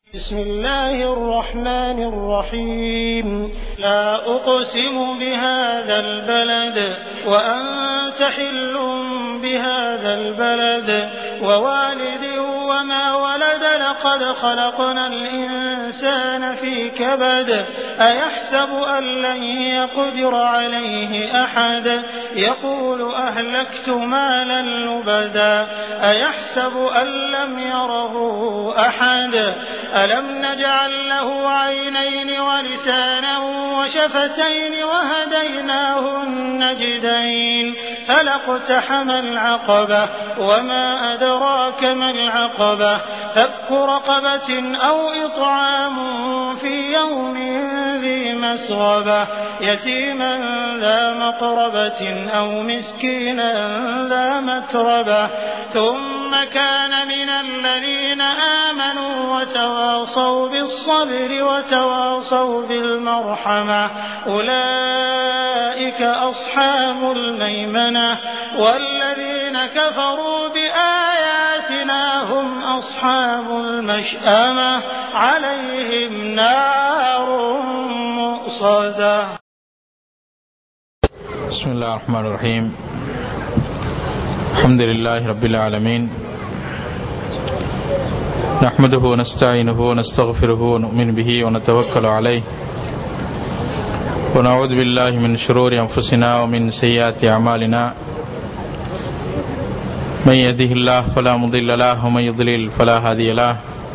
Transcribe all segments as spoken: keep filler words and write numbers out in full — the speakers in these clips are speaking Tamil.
بسم الله الرحمن الرحيم لا أقسم بهذا البلد وأنت حل بهذا البلد ووالد وما ولد لقد خلقنا الإنسان في كبد أيحسب أن لن يقدر عليه أحد يقول أهلكت مالا لبدا أيحسب أن لم يره أحد ألم نجعل له عينين ولسانا وشفتين وهديناه النجدين فلاقتحم العقبة وما أدراك ما العقبة فك رقبة أو إطعام في يوم ذي مسغبة يتيما ذا مقربة أو مسكينا ذا متربة ثم كان من الذين آمنوا وتواصوا بالصبر وتواصوا بالمرحمة أولئك أصحاب الميمنة والذين كفروا بآياتنا هم أصحاب المشأمة عليهم نار مؤصدة. بسم الله الرحمن الرحيم الحمد لله رب العالمين نحمده ونستعينه ونستغفره ونؤمن به ونتوكل عليه ونعوذ بالله من شرور أنفسنا ومن سيئات أعمالنا من يهده الله فلا مضل له ومن يضلل فلا هادي له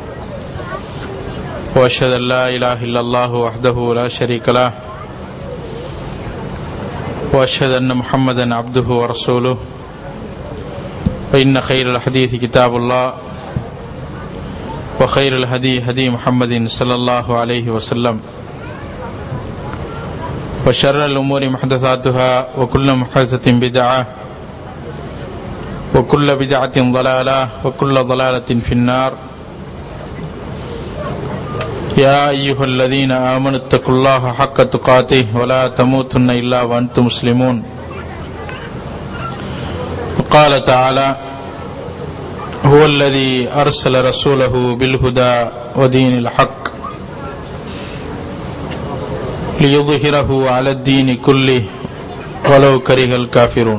وأشهد أن لا إله إلا الله وحده لا شريك له وأشهد أن محمدا عبده ورسوله فإن خير الحديث كتاب الله وخير الهدي هدي محمد صلى الله عليه وسلم وشر الأمور محدثاتها وكل محدثة بدعة وكل بدعة ضلالة وكل ضلالة في النار. يا أيها الذين آمنوا اتقوا الله حق تقاته ولا تموتن إلا وأنتم مسلمون. وقال تعالى هو الذي أرسل رسوله بالهدى ودين الحق ليظهره على الدين كله ولو كره الكافرون.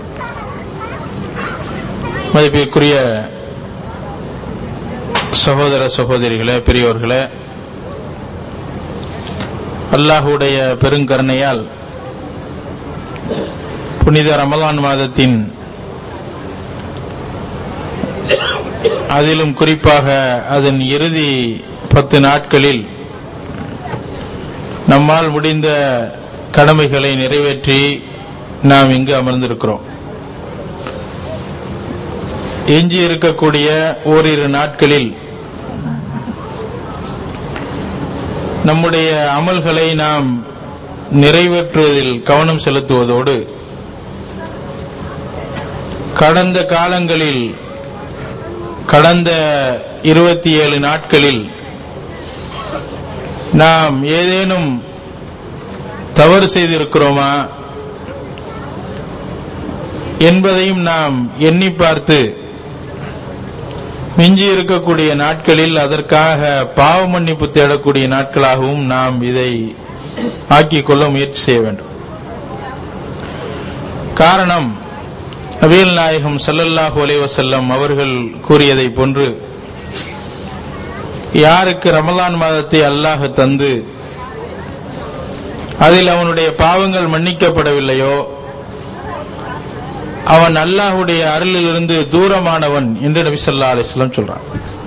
மதிப்பிற்குரிய சகோதர சகோதரிகளே, பெரியோர்களே, அல்லாஹுடைய பெருங்கருணையால் புனித ரமலான் மாதத்தின் அதிலும் குறிப்பாக அதன் இறுதி பத்து நாட்களில் நம்மால் முடிந்த கடமைகளை நிறைவேற்றி நாம் இங்கு அமர்ந்திருக்கிறோம். எஞ்சி இருக்கக்கூடிய ஓரிரு நாட்களில் நம்முடைய அமல்களை நாம் நிறைவேற்றுவதில் கவனம் செலுத்துவதோடு கடந்த காலங்களில் கடந்த இருபத்தி ஏழு நாட்களில் நாம் ஏதேனும் தவறு செய்திருக்கிறோமா என்பதையும் நாம் எண்ணி பார்த்து மிஞ்சி இருக்கக்கூடிய நாட்களில் அதற்காக பாவ மன்னிப்பு தேடக்கூடிய நாட்களாகவும் நாம் இதை ஆக்கிக் கொள்ள முயற்சி செய்ய வேண்டும். காரணம், நபிகள் நாயகம் ஸல்லல்லாஹு அலைஹி வஸல்லம் அவர்கள் கூறியதை போன்று, யாருக்கு ரமலான் மாதத்தை அல்லாஹ் தந்து அதில் அவனுடைய பாவங்கள் மன்னிக்கப்படவில்லையோ அவன் அல்லாஹுடைய அருளிலிருந்து தூரமானவன் என்று நபி ஸல்லல்லாஹு அலைஹி வஸல்லம் சொல்றான்.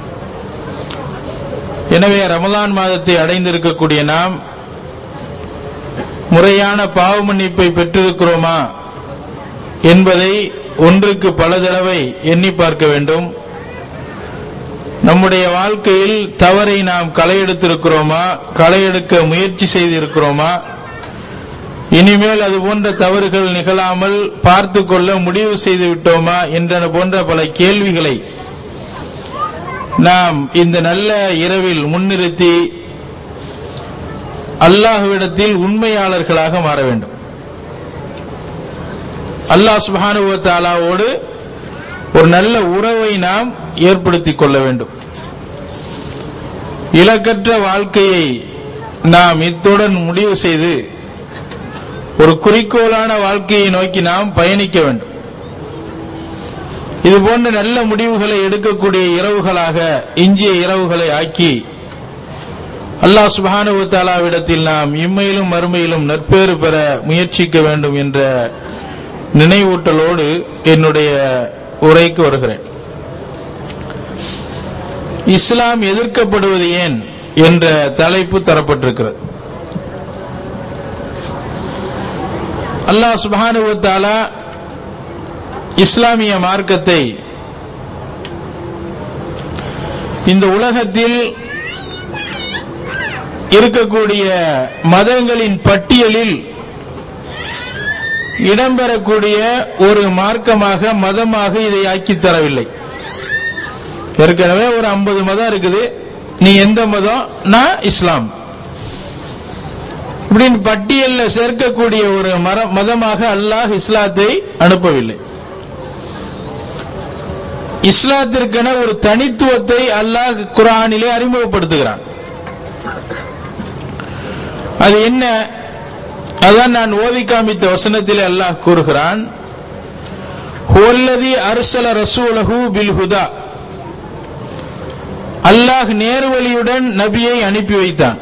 எனவே ரமலான் மாதத்தை அடைந்திருக்கக்கூடிய நாம் முறையான பாவ மன்னிப்பை பெற்றிருக்கிறோமா என்பதை ஒன்றுக்கு பல தடவை எண்ணி பார்க்க வேண்டும். நம்முடைய வாழ்க்கையில் தவறை நாம் களையெடுத்திருக்கிறோமா, களையெடுக்க முயற்சி செய்திருக்கிறோமா, இனிமேல் அது போன்ற தவறுகள் நிகழாமல் பார்த்து கொள்ள முடிவு செய்து விட்டோமா என்ற போன்ற பல கேள்விகளை நாம் இந்த நல்ல இரவில் முன்னிறுத்தி அல்லாஹ்விடத்தில் உண்மையாளர்களாக மாற வேண்டும். அல்லாஹ் சுப்ஹானஹு வ தஆலாவோடு ஒரு நல்ல உறவை நாம் ஏற்படுத்திக் கொள்ள வேண்டும். இலக்கற்ற வாழ்க்கையை நாம் இத்துடன் முடிவு செய்து ஒரு குறிக்கோளான வாழ்க்கையை நோக்கி நாம் பயணிக்க வேண்டும். இது போன்ற நல்ல முடிவுகளை எடுக்கக்கூடிய இரவுகளாக இஞ்சிய இரவுகளை ஆக்கி அல்லாஹ் சுப்ஹானஹு வ தஆலாவிடத்தில் நாம் இம்மையிலும் மறுமையிலும் நற்பேறு பெற முயற்சிக்க வேண்டும் என்ற நினைவூட்டலோடு என்னுடைய உரைக்கு வருகிறேன். இஸ்லாம் எதிர்க்கப்படுவது ஏன் என்ற தலைப்பு தரப்பட்டிருக்கிறது. அல்லாஹ் சுப்ஹானஹு வ தஆலா இஸ்லாமிய மார்க்கத்தை இந்த உலகத்தில் இருக்கக்கூடிய மதங்களின் பட்டியலில் இடம்பெறக்கூடிய ஒரு மார்க்கமாக மதமாக இதை ஆக்கி தரவில்லை. ஏற்கனவே ஒரு ஐம்பது மதம் இருக்குது, நீ எந்த மதம்? நான் இஸ்லாம். இப்படின்னு பட்டியலில் சேர்க்கக்கூடிய ஒரு மதமாக அல்லாஹ் இஸ்லாத்தை அனுப்பவில்லை. இஸ்லாத்திற்கென ஒரு தனித்துவத்தை அல்லாஹ் குர்ஆனிலே அறிமுகப்படுத்துகிறான். அது என்ன? அதான் நான் ஓதி காமித்த வசனத்திலே அல்லாஹ் கூறுகிறான், ஹுவல்லதி அர்ஸல ரசூலஹு பில் ஹுதா. அல்லாஹ் நேர்வழியுடன் நபியை அனுப்பி வைத்தான்.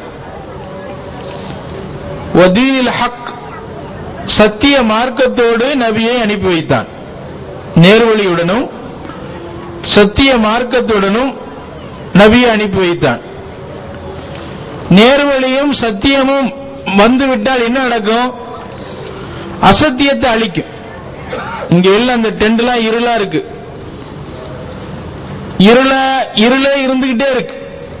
வதீனில் ஹக், சத்திய மார்க்கத்தோடு நபியை அனுப்பி வைத்தான். நேர்வழியுடனும் சத்திய மார்க்கத்துடனும் நபியை அனுப்பி வைத்தான். நேர்வழியும் சத்தியமும் வந்துவிட்டால் என்ன நடக்கும்? அசத்தியத்தை அழிக்கும். இங்க எல்லாம் அந்த டென்ட்லாம் இருளா இருக்கு, இருள இருளே இருந்துகிட்டே இருக்கு.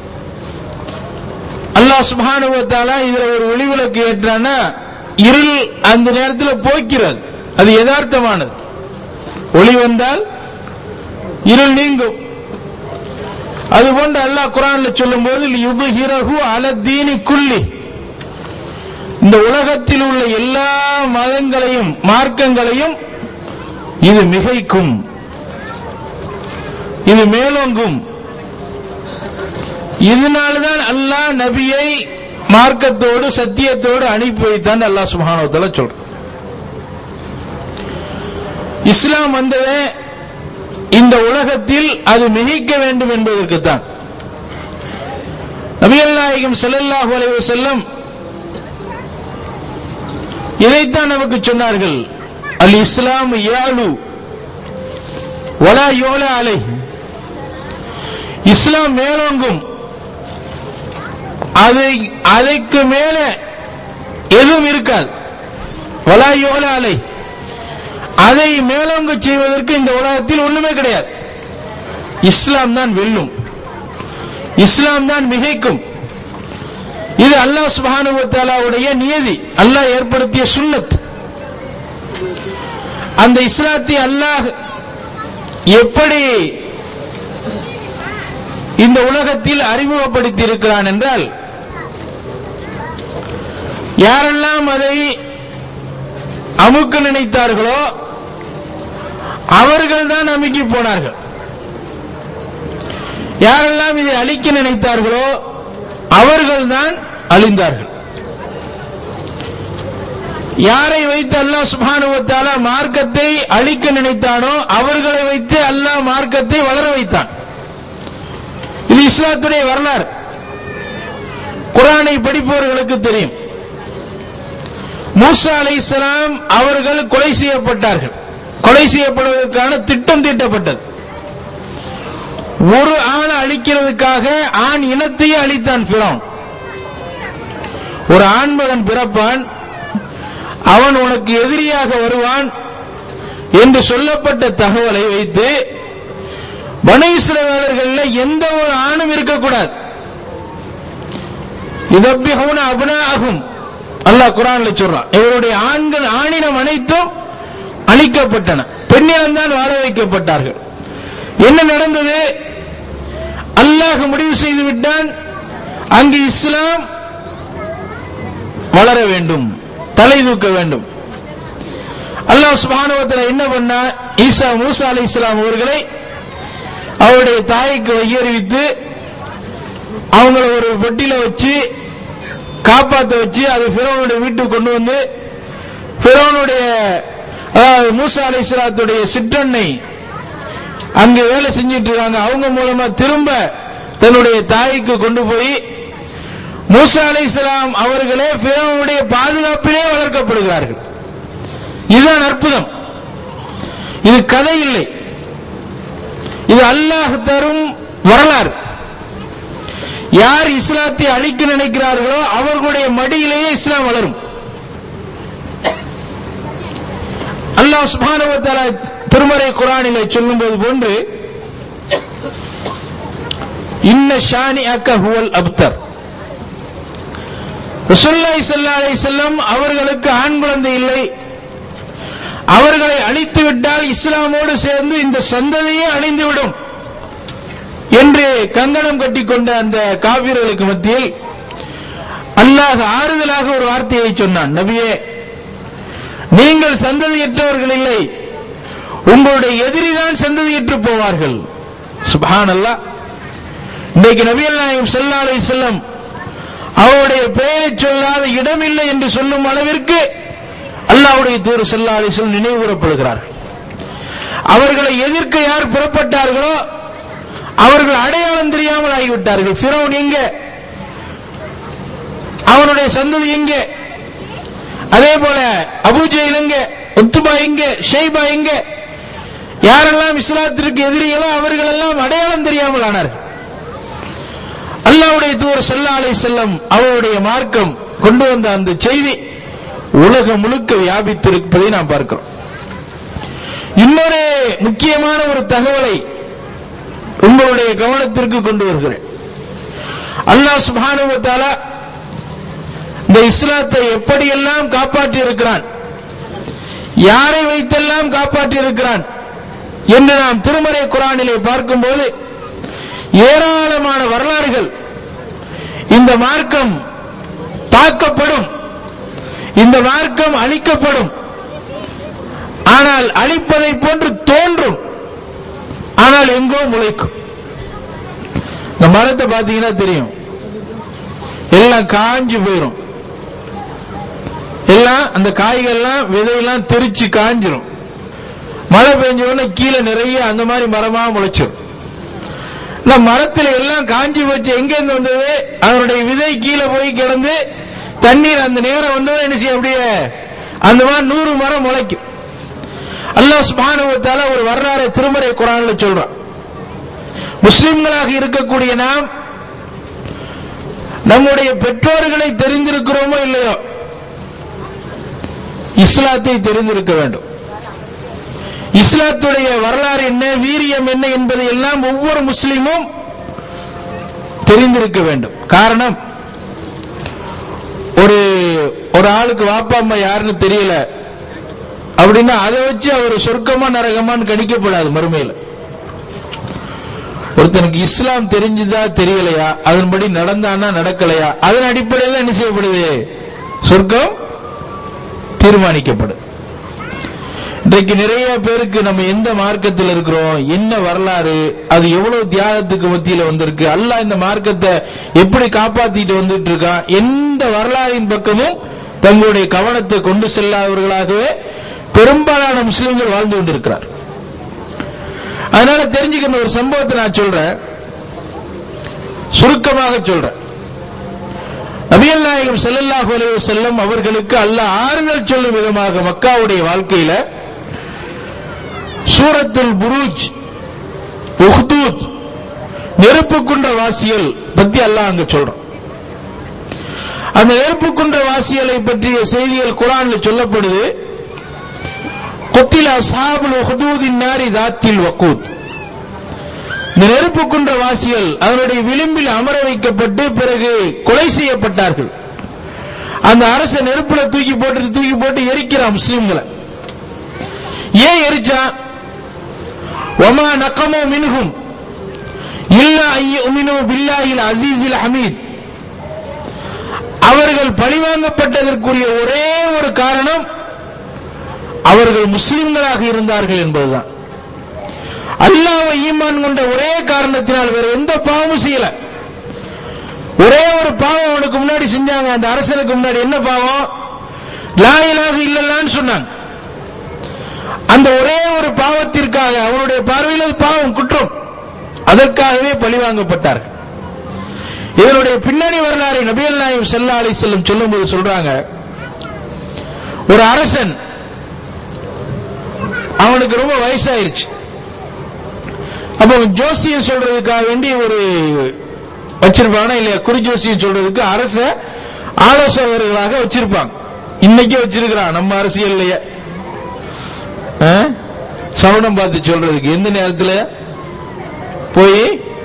அல்லாஹ் சுப்ஹானஹு வ தஆலா இதுல ஒரு ஒளிவிளக்கு ஏற்றானா இருள் அந்த நேரத்தில் போக்கிறது. அது யதார்த்தமானது. ஒளி வந்தால் இருள் நீங்கும். அதுபோன்று அல்லாஹ் குர்ஆன்ல சொல்லும்போது யுத்ஹிரஹு அலத்தீனி குல்லி, இந்த உலகத்தில் உள்ள எல்லா மதங்களையும் மார்க்கங்களையும் இது மிகைக்கும், இது மேலோங்கும். இதனால்தான் அல்லாஹ் நபியை மார்க்கத்தோடு சத்தியத்தோடு அனுப்பி வைத்தான் அல்லாஹ் சுப்ஹானஹு வ தஆலா சொல்றான். இஸ்லாம் வந்ததே இந்த உலகத்தில் அது மிகைக்க வேண்டும் என்பதற்குத்தான். நபிகள் நாயகம் ஸல்லல்லாஹு அலைஹி வஸல்லம் இதைத்தான் நமக்கு சொன்னார்கள். அல் இஸ்லாம் யாலு வலா யுலா அலைஹி, இஸ்லாம் மேலோங்கும், அதை அதற்கு மேல எதுவும் இருக்காது. வலா யுலா அலைஹி, அதை மேலோங்க செய்வதற்கு இந்த உலகத்தில் ஒண்ணுமே கிடையாது. இஸ்லாம் தான் வெல்லும், இஸ்லாம் தான் மிகைக்கும். இது அல்லாஹ் சுப்ஹானஹு வ தஆலாவுடைய நியதி, அல்லாஹ் ஏற்படுத்திய சுன்னத். அந்த இஸ்லாத்தை அல்லாஹ் எப்படி இந்த உலகத்தில் அறிமுகப்படுத்தி இருக்கிறான் என்றால், யாரெல்லாம் அதை அமுக்க நினைத்தார்களோ அவர்கள் தான் அமுக்கி போனார்கள். யாரெல்லாம் இதை அழிக்க நினைத்தார்களோ அவர்கள் தான் அழிந்தார்கள். யாரை வைத்து அல்லாஹ் சுப்ஹானஹு வ தஆலா மார்க்கத்தை அழிக்க நினைத்தானோ அவர்களை வைத்து அல்லாஹ் மார்க்கத்தை வளர வைத்தான். இது இஸ்லாத்துடைய வரலாறு. குர்ஆனை படிப்பவர்களுக்கு தெரியும். மூசா அலைஹிஸ்ஸலாம் அவர்கள் கொலை செய்யப்பட்டார்கள். கொலை செய்யப்படுவதற்கான திட்டம் தீட்டப்பட்டது. ஒரு ஆணை அழிக்கிறதுக்காக ஆண் இனத்தையே அழித்தான் ஃபிரௌன். ஒரு ஆண்மகன் பிறப்பான், அவன் உனக்கு எதிரியாக வருவான் என்று சொல்லப்பட்ட தகவலை வைத்து பனி இஸ்ரவேலர்களில் எந்த ஒரு ஆணும் இருக்கக்கூடாது. யுதப்பிஹூன அப்னாஅஹும், அல்லாஹ் குர்ஆன்ல சொல்றான். இவருடைய ஆண்கள் ஆணினம் அனைத்தும் அழிக்கப்பட்டன, பெண்ணினம் தான் வாழ வைக்கப்பட்டார்கள். என்ன நடந்தது? அல்லாஹ் முடிவு செய்து விட்டான், அங்கு இஸ்லாம் வளர வேண்டும், தலை தூக்க வேண்டும். அல்லாஹ் சுப்ஹானஹு வ தஆலா என்ன பண்ணா, ஈசா மூசா அலைஹிஸ்ஸலாம் அவர்களை அவருடைய தாய்க்கு வகி அறிவித்து அவங்கள ஒரு பெட்டியில வச்சு காப்பாற்ற வச்சு அது ஃபிரௌனுடைய வீட்டுக்கு கொண்டு வந்து ஃபிரௌனுடைய மூசா அலைஹிஸ்ஸலாத்துடைய சிற்றன்னை அங்கே வேலை செஞ்சிட்டு இருக்காங்க. அவங்க மூலமா திரும்ப தன்னுடைய தாய்க்கு கொண்டு போய் மூசா அலைஹிஸ்ஸலாம் அவர்களே ஃபிரௌனுடைய பாதுகாப்பிலே வளர்க்கப்படுகிறார்கள். இதுதான் அற்புதம். இது கதை இல்லை, இது அல்லாஹ் தரும் வரலாறு. யார் இஸ்லாத்தை அழிக்க நினைக்கிறார்களோ அவர்களுடைய மடியிலேயே இஸ்லாம் வளரும். அல்லாஹ் சுப்ஹானஹு வ தஆலா திருமறை குர்ஆனிலே சொல்லும்போது போன்று இன்ன ஷானிஅக ஹுவல் அப்தர், ரசூலுல்லாஹி ஸல்லல்லாஹு அலைஹி வஸல்லம் அவர்களுக்கு ஆண் குழந்தை இல்லை, அவர்களை அழித்து விட்டால் இஸ்லாமோடு சேர்ந்து இந்த சந்ததியே அழிந்துவிடும் என்று கங்கணம் கட்டிக்கொண்ட அந்த காபிர்களுக்கு மத்தியில் அல்லாஹ் ஆறுதலாக ஒரு வார்த்தையை சொன்னான். நபியே, நீங்கள் சந்ததியற்றவர்கள் இல்லை, உங்களுடைய எதிரிதான் சந்ததியற்று போவார்கள். சுப்ஹானல்லாஹ். இன்றைக்கு நபிகள் நாயகம் ஸல்லல்லாஹு அலைஹி வஸல்லம் அவருடைய பெயரை சொல்லாத இடமில்லை என்று சொல்லும் அளவிற்கு அல்லாஹ்வுடைய தூதர் ஸல்லல்லாஹு அலைஹி வஸல்லம் நினைவு கூறப்படுகிறார்கள். அவர்களை எதிர்க்க யார் புறப்பட்டார்களோ அவர்கள் அடையாளம் தெரியாமல் ஆகிவிட்டார்கள். ஃபிரௌன் எங்கே, அவனுடைய சந்ததி எங்கே, அதே போல அபூஜஹல் எங்கே, உத்பா எங்கே, ஷைபா எங்கே, யாரெல்லாம் இஸ்லாத்திற்கு எதிரிகளோ அவர்கள் எல்லாம் அடையாளம் தெரியாமல் ஆனார்கள். அல்லாஹ்வுடைய தூதர் ஸல்லல்லாஹு அலைஹி வஸல்லம் அவருடைய மார்க்கம் கொண்டு வந்த அந்த செய்தி உலகம் முழுக்க வியாபித்திருப்பதை நாம் பார்க்கிறோம். இன்னொரு முக்கியமான ஒரு தகவலை உங்களுடைய கவனத்திற்கு கொண்டு வருகிறேன். அல்லாஹ் சுப்ஹானஹு வ தஆலா இந்த இஸ்லாத்தை எப்படியெல்லாம் காப்பாற்றி இருக்கிறான், யாரை வைத்தெல்லாம் காப்பாற்றி இருக்கிறான் என்று நாம் திருமறை குர்ஆனிலே பார்க்கும்போது ஏராளமான வரலாறுகள். இந்த மார்க்கம் தாக்கப்படும், இந்த மார்க்கம் அழிக்கப்படும், ஆனால் அழிப்பதை போன்று தோன்றும், ஆனால் எங்கோ முளைக்கும். இந்த மரத்தை பார்த்தீங்கன்னா தெரியும், எல்லாம் காஞ்சு போயிடும், எல்லாம் அந்த காய்கள்லாம் விதையெல்லாம் தெரிச்சு காஞ்சிரும். மழை பெஞ்ச உடனே கீழே நிறைய அந்த மாதிரி மரமா முளைச்சிடும். இந்த மரத்தில் எல்லாம் காஞ்சி போச்சு, எங்கேருந்து வந்தது, அதனுடைய விதை கீழே போய் கிடந்து தண்ணீர் அந்த நேரம் வந்தவன் என்ன செய்ய, அப்படியே அந்த மாதிரி நூறு மரம் முளைக்கும். அல்லாஹ் சுப்ஹானஹு வ தஆலா ஒரு வரலாறு திருமறை குர்ஆன்ல சொல்றான். முஸ்லிம்களாக இருக்கக்கூடிய நாம் நம்முடைய பெற்றோர்களை தெரிந்திருக்கிறோமோ இல்லையோ இஸ்லாத்தை தெரிந்திருக்க வேண்டும். இஸ்லாத்துடைய வரலாறு என்ன, வீரியம் என்ன என்பதை எல்லாம் ஒவ்வொரு முஸ்லிமும் தெரிந்திருக்க வேண்டும். காரணம், ஒரு ஒரு ஆளுக்கு வாப்பா அம்மா யாருன்னு தெரியல அப்படின்னா அதை வச்சு அவர் சொர்க்கமா நரகமான்னு கணிக்கப்படாது. மறுமையில் ஒருத்தனுக்கு இஸ்லாம் தெரிஞ்சுதா தெரியலையா, அதன்படி நடந்தானா நடக்கலையா, அதன் அடிப்படையில் என்ன செய்யப்படுது, சொர்க்கம் தீர்மானிக்கப்படும். இன்றைக்கு நிறைய பேருக்கு நம்ம எந்த மார்க்கத்தில் இருக்கிறோம், என்ன வரலாறு, அது எவ்வளவு தியாகத்துக்கு மத்தியில் வந்திருக்கு, அல்லாஹ் இந்த மார்க்கத்தை எப்படி காப்பாத்திட்டு வந்துட்டு இருக்கான், எந்த வரலாறின் பக்கமும் தங்களுடைய கவனத்தை கொண்டு செல்லாதவர்களாகவே பெரும்பாலான முஸ்லிம்கள் வாழ்ந்து கொண்டிருக்கிறார். அதனால தெரிஞ்சுக்கிற ஒரு சம்பவத்தை நான் சொல்றேன், சுருக்கமாக சொல்றேன். நபிகள் நாயகம் ஸல்லல்லாஹு அலைஹி வஸல்லம் அவர்களுக்கு அல்லாஹ் ஆறுதல் சொல்லும் விதமாக மக்காவுடைய வாழ்க்கையில சூரத்துல் புரூஜ், உஹ்தூத், நெருப்பு குன்ற வாசியல் பத்தி அல்லாஹ் அங்க சொல்றான். அந்த நெருப்பு குன்ற வாசியலை பற்றிய செய்திகள் குர்ஆன்ல சொல்லப்படுது. குத்தில அஸ்ஹாபுல் உஹ்தூதின் நாரி தாத்தில் வக்கூத். இந்த நெருப்பு குன்ற வாசிகள் அதனுடைய விளிம்பில் அமர வைக்கப்பட்டு பிறகு கொலை செய்யப்பட்டார்கள். அந்த அரச நெருப்புல தூக்கி போட்டு தூக்கி போட்டு எரிக்கிறான் முஸ்லிம்களை. ஏன் எரிச்சான்? வமா நகமு மின்ஹும் இல்லா அய்யுமினு பில்லாஹில் அஸீஸில் ஹமீத். அவர்கள் பழிவாங்கப்பட்டதற்குரிய ஒரே ஒரு காரணம் அவர்கள் முஸ்லிம்களாக இருந்தார்கள் என்பதுதான். அல்லாஹ்வை ஈமான் கொண்ட ஒரே காரணத்தினால் வேற எந்த பாவமும் செய்யல. ஒரே ஒரு பாவம் அவனுக்கு முன்னாடி செஞ்சாங்க. அந்த அரசனுக்கு முன்னாடி என்ன பாவம்? லா இலாஹ இல்லல்லாஹ்னு சொன்னாங்க. அந்த ஒரே ஒரு பாவத்திற்காக அவனுடைய பார்வையில் பாவம், குற்றம், அதற்காகவே பழிவாங்கப்பட்டார்கள். இதனுடைய பின்னணி வரலாறு நபிகள் நாயகம் ஸல்லல்லாஹு அலைஹி வஸல்லம் சொல்லும்போது சொல்றாங்க, ஒரு அரசன் அவனுக்கு ரொம்ப வயசாயிருச்சு. அப்ப ஜோசியம் சொல்றதுக்காக வேண்டி ஒரு வச்சிருப்பாங்க இல்லையா, குறி ஜோசியம் சொல்றதுக்கு அரச ஆலோசகர்களாக வச்சிருப்பாங்க. இன்னைக்கே வச்சிருக்கிறான் நம்ம அரசியல்லையே, சவுனம் பார்த்து சொல்றதுக்கு எந்த நேரத்தில் போய்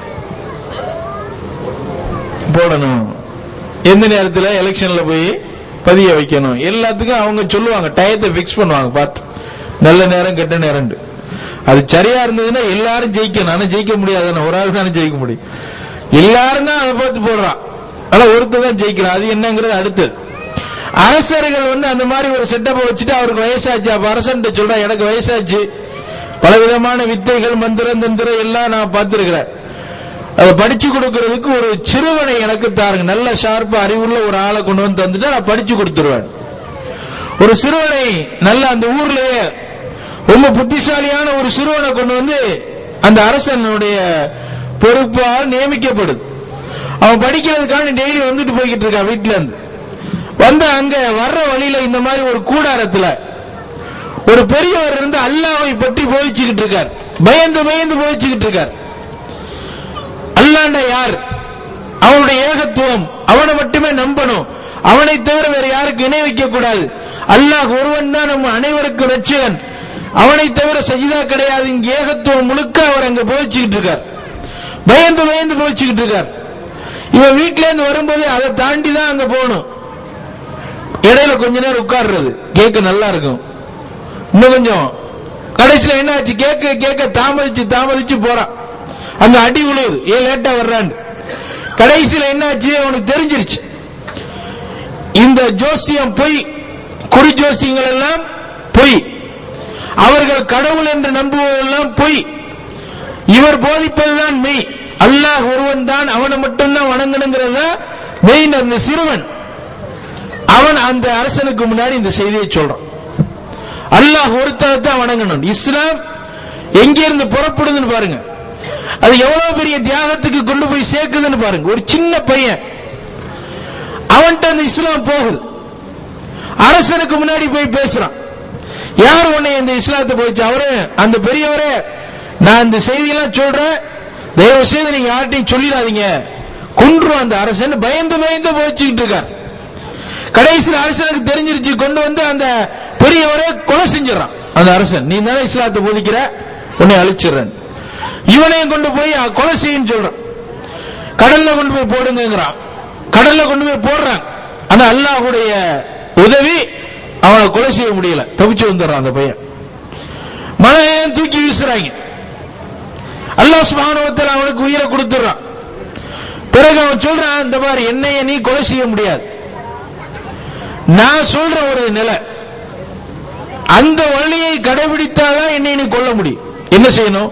போடணும், எந்த நேரத்தில் எலெக்ஷன்ல போய் பதிய வைக்கணும், எல்லாத்துக்கும் அவங்க சொல்லுவாங்க, டயத்தை பிக்ஸ் பண்ணுவாங்க பார்த்து, நல்ல நேரம் கெட்ட நேரம். அது சரியா இருந்ததுன்னா எல்லாரும் ஜெயிக்கணும். ஆனா ஜெயிக்க முடியாது, ஒரு ஆள் தானே ஜெயிக்க முடியும். எல்லாரும் தான் அதை பார்த்து போடுறான், ஆனா ஒருத்தர் தான் ஜெயிக்கிறான். அது என்னங்கிறது அடுத்தது. அரசர்கள் வந்து அந்த மாதிரி ஒரு செட்டப்பை வச்சுட்டு அவருக்கு வயசாச்சு. அப்ப அரசன் சொல்றா, எனக்கு வயசாச்சு, பலவிதமான வித்தைகள் மந்திரம் தந்திரம் எல்லாம் நான் பார்த்திருக்கிறேன், அதை படிச்சு கொடுக்கறதுக்கு ஒரு சிறுவனை எனக்கு தாருங்க, நல்ல ஷார்ப்பா அறிவுள்ள ஒரு ஆளை கொண்டு வந்து தந்துட்டு நான் படிச்சு கொடுத்துருவேன். ஒரு சிறுவனை நல்ல அந்த ஊர்லயே ரொம்ப புத்திசாலியான ஒரு சிறுவனை கொண்டு வந்து அந்த அரசனுடைய பொறுப்பால் நியமிக்கப்படுது. அவன் படிக்கிறதுக்கான டெய்லி வந்துட்டு போய்கிட்டு இருக்கான் வீட்டுல இருந்து. வந்து அங்க வர்ற வழியில இந்த மாதிரி ஒரு கூடாரத்துல ஒரு பெரியவர் இருந்து அல்லாஹ்வை பற்றி போதிச்சுக்கிட்டு இருக்கார். பயந்து பயந்து போதிச்சுக்கிட்டு இருக்கார். அல்லாஹ்னா யார், அவனுடைய ஏகத்துவம், அவனை மட்டுமே நம்பணும், அவனை தவிர வேற யாருக்கு இணை வைக்க கூடாது, அல்லாஹ் ஒருவன் தான் நம்ம அனைவருக்கும் ரட்சகன், அவனை தவிர சஜிதா கிடையாது, இங்க ஏகத்துவம் முழுக்க அவர் அங்க போதிச்சுக்கிட்டு இருக்கார். பயந்து பயந்து போதிச்சுக்கிட்டு இருக்கார். இவன் வீட்டுல இருந்து வரும்போது அதை தாண்டி தான் அங்க போகணும். இடையில கொஞ்ச நேரம் உட்கார்றது கேட்க நல்லா இருக்கும், இன்னும் கொஞ்சம். கடைசியில என்ன ஆச்சு, கேட்க கேட்க தாமதிச்சு தாமதிச்சு போறான். அங்க அடி விழுது, ஏன் லேட்டா வர்றான்னு. கடைசியில என்ன ஆச்சு, அவனுக்கு தெரிஞ்சிருச்சு இந்த ஜோசியம் பொய், குறி ஜோசியங்கள் எல்லாம் பொய், அவர்கள் கடவுள் என்று நம்புவதெல்லாம் பொய், இவர் போதிப்பதுதான் மெய், அல்லாஹ் ஒருவன் தான், அவனை மட்டும்தான் வணங்கணுங்கிறத மெயின். அந்த சிறுவன் அவன் அந்த அரசனுக்கு முன்னாடி இந்த செய்தியை சொல்றான், அல்லாஹ் ஒருத்தனை தான் வணங்கணும். இஸ்லாம் எங்கிருந்து புறப்படுதுன்னு பாருங்க, அது எவ்வளவு பெரிய தியாகத்துக்கு கொண்டு போய் சேர்க்குதுன்னு பாருங்க. ஒரு சின்ன பையன் அவன்கிட்ட அந்த இஸ்லாம் போகுது, அரசனுக்கு முன்னாடி போய் பேசுறான். யார் உன்னை இந்த இஸ்லாத்தை போயிச்சு? அவரு அந்த பெரியவரே, நான் இந்த செய்தியெல்லாம் சொல்றேன், தயவு செய்து நீங்க யார்ட்டையும் சொல்லிடாதீங்க, கொன்றும் அந்த அரசன் பயந்து பயந்து போச்சுக்கிட்டு இருக்கார். கடைசியில் அரசனுக்கு தெரிஞ்சிருச்சு, கொண்டு வந்து அந்த பெரியவரை கொலை செஞ்சிடறான். அந்த அரசன், நீ தானே இஸ்லாத்தை போதிக்கிற, உன்னை அழிச்சிடறேன். இவனையும் கொண்டு போய் கொலை செய்யும் சொல்றான். கடல்ல கொண்டு போய் போடுங்கிறான். கடல்ல கொண்டு போய் போடுறான். ஆனா அல்லாஹ்வுடைய உதவி அவனை கொலை செய்ய முடியல, தப்பிச்சு வந்துடுறான் அந்த பையன். மலையையும் தூக்கி வீசுறாங்க. அல்லாஹ் சுப்ஹானஹு வ தஆலா அவனுக்கு உயிரை கொடுத்துறான். பிறகு அவன் சொல்றான், இந்த மாதிரி என்னைய நீ கொலை செய்ய முடியாது, நான் சொல்ற ஒரு நிலை, அந்த வழியை கடைபிடித்தாதான் என்னை நீ கொல்ல முடியும். என்ன செய்யணும்?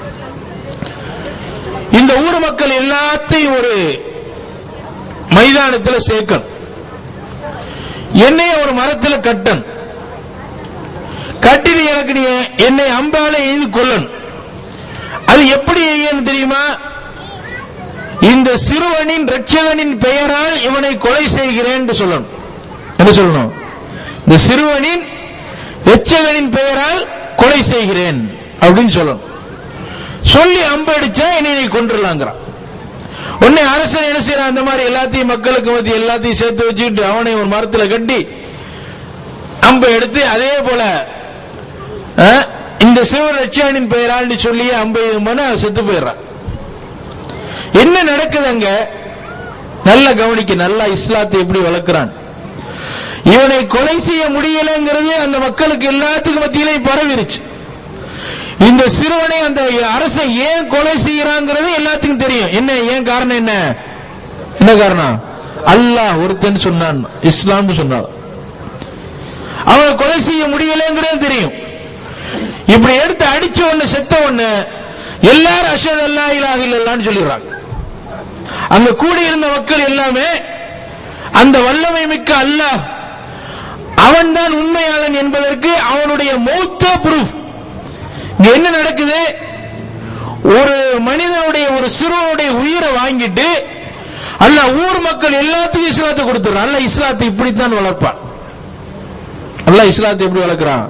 இந்த ஊர் மக்கள் எல்லாத்தையும் ஒரு மைதானத்தில் சேர்க்கணும், என்னைய ஒரு மரத்தில் கட்டணும், கட்டிட்டு எனக்கு நீ என்னை அம்பால எய்து கொல்லணும். அது எப்படி எய்யன்னு தெரியுமா? இந்த சிறுவனின் ரட்சகனின் பெயரால் இவனை கொலை செய்கிறேன் சொல்லணும். என்ன சொல்லணும்? இந்த சிறுவனின் ரட்சகனின் பெயரால் கொலை செய்கிறேன் அப்படின்னு சொல்லணும். சொல்லி அம்படிச்சா என்னை கொண்டுலாங்கிறான். உடனே அரசன் என்ன செய்யறான், அந்த மாதிரி எல்லாத்தையும் மக்களுக்கு மத்திய எல்லாத்தையும் சேர்த்து வச்சுக்கிட்டு அவனை ஒரு மரத்தில் கட்டி அம்பை எடுத்து அதே போல இந்த சிறுவன் ரட்சகனின் பெயரால் சொல்லி அம்பை செத்து போயிடுறான். என்ன நடக்குது அங்க? நல்ல கவனிக்க, நல்லா இஸ்லாத்தை எப்படி வளர்க்கிறான். இவனை கொலை செய்ய முடியலங்கிறது அந்த மக்களுக்கு எல்லாத்துக்கும் மத்தியிலையும் பரவிருச்சு. இந்த சிறுவனை அந்த அரசை ஏன் கொலை செய்யறாங்கிறது எல்லாத்துக்கும் தெரியும். என்ன ஏன் காரணம்? என்ன என்ன காரணம்? அல்லாஹ் ஒருத்தன் சொன்னான், இஸ்லாம் சொன்னான். அவனை கொலை செய்ய முடியலங்கிறது தெரியும். இப்படி எடுத்து அடிச்ச ஒண்ணு செத்த ஒண்ணு எல்லாரும் அஷ்ஹது அல்லா இலாஹ இல்லல்லாஹ்னு சொல்லிடுறாங்க. அங்க கூடியிருந்த மக்கள் எல்லாமே அந்த வல்லமை மிக்க அல்லாஹ் அவன்தான் உண்மையாளன் என்பதற்கு அவனுடைய மௌத்த ப்ரூஃப். இங்க என்ன நடக்குது? ஒரு மனிதனுடைய ஒரு சிறுவனுடைய உயிரை வாங்கிட்டு அல்லாஹ் ஊர் மக்கள் எல்லாத்துக்கும் இஸ்லாத்தை கொடுத்துறான். அல்லாஹ் இஸ்லாத்தை இப்படித்தான் வளர்ப்பான். அல்லாஹ் இஸ்லாத்தை எப்படி வளர்க்கிறான்?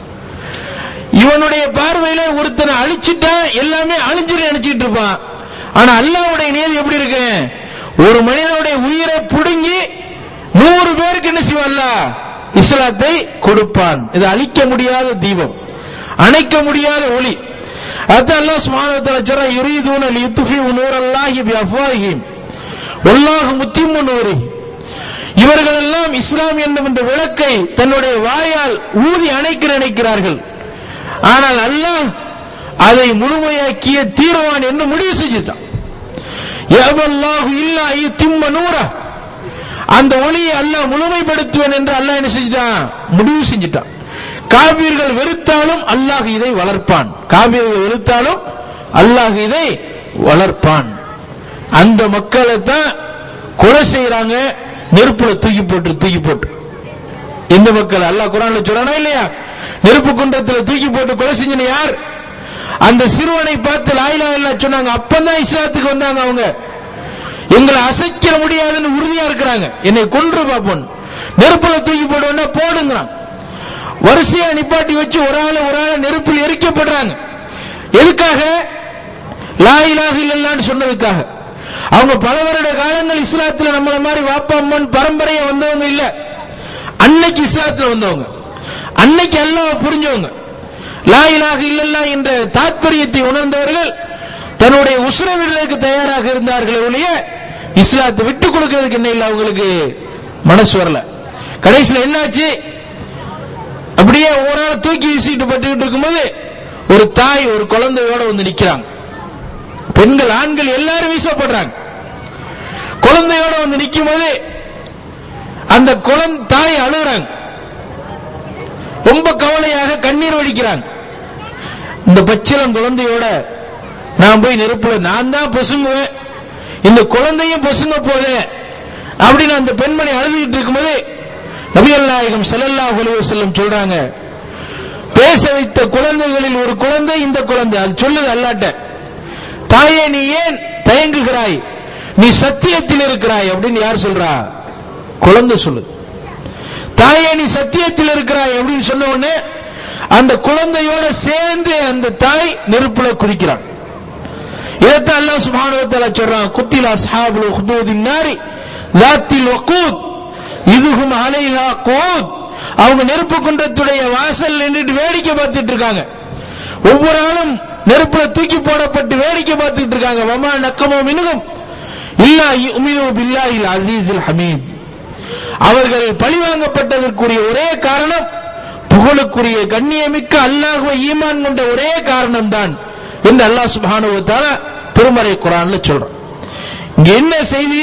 இவனுடைய பார்வையில ஒருத்தனை அழிச்சிட்டா எல்லாமே அழிஞ்சு நினைச்சிட்டு இருப்பான். ஆனா அல்லாஹ்வுடைய நியதி எப்படி இருக்கு? ஒரு மனிதனுடைய உயிரை புடுங்கி நூறு பேருக்கு என்ன செய்வான்? அல்லாஹ் இஸ்லாத்தை கொடுப்பான். இது அழிக்க முடியாத தீபம், அணைக்க முடியாத ஒளி. அதான் அல்லாஹ் சுப்ஹானஹு வ தஆலா சொல்றான், யுரீதுன லியுத்ஃபிஉ நூரல்லாஹி பிஅஃவாஹிஹிம் வல்லாஹு முத்திம்மு நூரிஹி. இவர்கள் எல்லாம் இஸ்லாம் என்னும் இந்த விளக்கை தன்னுடைய வாயால் ஊதி அணைக்க நினைக்கிறார்கள், ஆனால் அல்லாஹ் அதை முழுமையாக்கிய தீர்வான் என்று முடிவு செஞ்சுட்டான். யஅபல்லாஹு இல்லா யுத்திம்ம நூரஹு. அந்த ஒளியை அல்லாஹ் முழுமைப்படுத்துவேன் என்று அல்லாஹ் என்ன செஞ்சிட்டான்? முடிவு செஞ்சிட்டான். காபீர்கள் வெறுத்தாலும் அல்லாஹ் இதை வளர்ப்பான். காபீர்கள் வெறுத்தாலும் அல்லாஹ் இதை வளர்ப்பான். அந்த மக்களை தான் கொலை செய்யறாங்க, நெருப்புல தூக்கி போட்டு தூக்கி போட்டு. இந்த மக்கள் அல்லாஹ் குர்ஆன்ல சொல்றானா இல்லையா? நெருப்பு குண்டத்தில் தூக்கி போட்டு கொலை செஞ்சன யார்? அந்த சிறுவனை பார்த்து லா இலாஹ இல்லல்லாஹ் சொன்னாங்க. அப்பதான் இஸ்லாத்துக்கு வந்தாங்க. அவங்க எங்களை அசைக்க முடியாதுன்னு உறுதியா இருக்கிறாங்க. என்னை கொன்று பார்ப்போம், நெருப்புல தூக்கி போடுவோம்னா போடுங்கிறாங்க. வரிசையா நிப்பாட்டி வச்சு ஒரு ஆளு ஒரு ஆளு நெருப்பில் எரிக்கப்படுறாங்க. எதுக்காக? லா இலாஹ இல்லல்லாஹ்னு சொன்னதுக்காக. அவங்க பல வருட காலங்கள் இஸ்லாத்துல நம்மள மாதிரி வாப்பா அம்மன் பரம்பரையா வந்தவங்க இல்ல. அன்னைக்கு இஸ்லாத்துல வந்தவங்க, அன்னைக்கு அல்லாஹ் புரிஞ்சவங்க, லா இலாஹ இல்லல்லாஹ் என்ற தாத்பரியத்தை உணர்ந்தவர்கள் தன்னுடைய உசுரை விடுவதற்கு தயாராக இருந்தார்களே ஒழிய இஸ்லாத்தை விட்டு கொடுக்கிறதுக்கு என்ன இல்லை, அவங்களுக்கு மனசு வரல. கடைசியில் என்னாச்சு? அப்படியே ஒரு நாள் தூக்கி வீசிட்டு பட்டுக்கிட்டு இருக்கும்போது ஒரு தாய் ஒரு குழந்தையோட வந்து நிக்கிறாங்க. பெண்கள் ஆண்கள் எல்லாரும் வீசப்படுறாங்க. குழந்தையோட வந்து நிக்கும் போது அந்த குழந்தை தாய் அழுகுறாங்க, ரொம்ப கவலையாக கண்ணீர் வடிக்கிறாங்க. இந்த பச்சிளம் குழந்தையோட நான் போய் நெருப்புல நான் தான் பொசுங்குவேன், இந்த குழந்தையும் பொசுங்க போதே அப்படின்னு அந்த பெண்மணி அழுதுகிட்டு இருக்கும்போது நபிகள் நாயகம் ஸல்லல்லாஹு அலைஹி வஸல்லம் சொல்றாங்க, பேச வைத்த குழந்தைகளில் ஒரு குழந்தை இந்த குழந்தை. அது சொல்லுது அல்லாஹ்ட்ட, தாயே நீ ஏன் தயங்குகிறாய், நீ சத்தியத்தில் இருக்கிறாய் அப்படின்னு யார் சொல்றா? குழந்தை சொல்லுது. தாயே நீ சத்தியத்தில் இருக்கிறாய் அப்படின்னு சொன்ன உடனே அந்த குழந்தையோட சேர்ந்து அந்த தாய் நெருப்புல குதிக்கிறான். இதைத்தான் அல்லாஹ் சுப்ஹானஹு வ தஆலா சொல்றான், குத்தில அஸ்ஹாபுல் உஹ்தூதின் நாரி ذاتில் வகூத் இதுஹும் அலைஹா கூத். அவங்க நெருப்பு குண்டத்துடைய வாசல் நின்றுட்டு வேடிக்கை பார்த்துட்டு இருக்காங்க. ஒவ்வொரு ஆளும் நெருப்புல தூக்கி போடப்பட்டு வேடிக்கை பார்த்துட்டு இருக்காங்க. வமா நக்கமோ மின்ஹும் இல்லா யுமினு பில்லாஹில் அஸீஸில் ஹமீத். அவர்கள் பழிவாங்கப்பட்டதற்குரிய ஒரே காரணம், புகழுக்குரிய கண்ணியமிக்க அல்லாஹ்வை ஈமான் கொண்ட ஒரே காரணம் தான் என்று அல்லாஹ் சுப்ஹானஹு வ தஆலா திருமறை குர்ஆன்ல சொல்றான். இங்க என்ன செய்தி?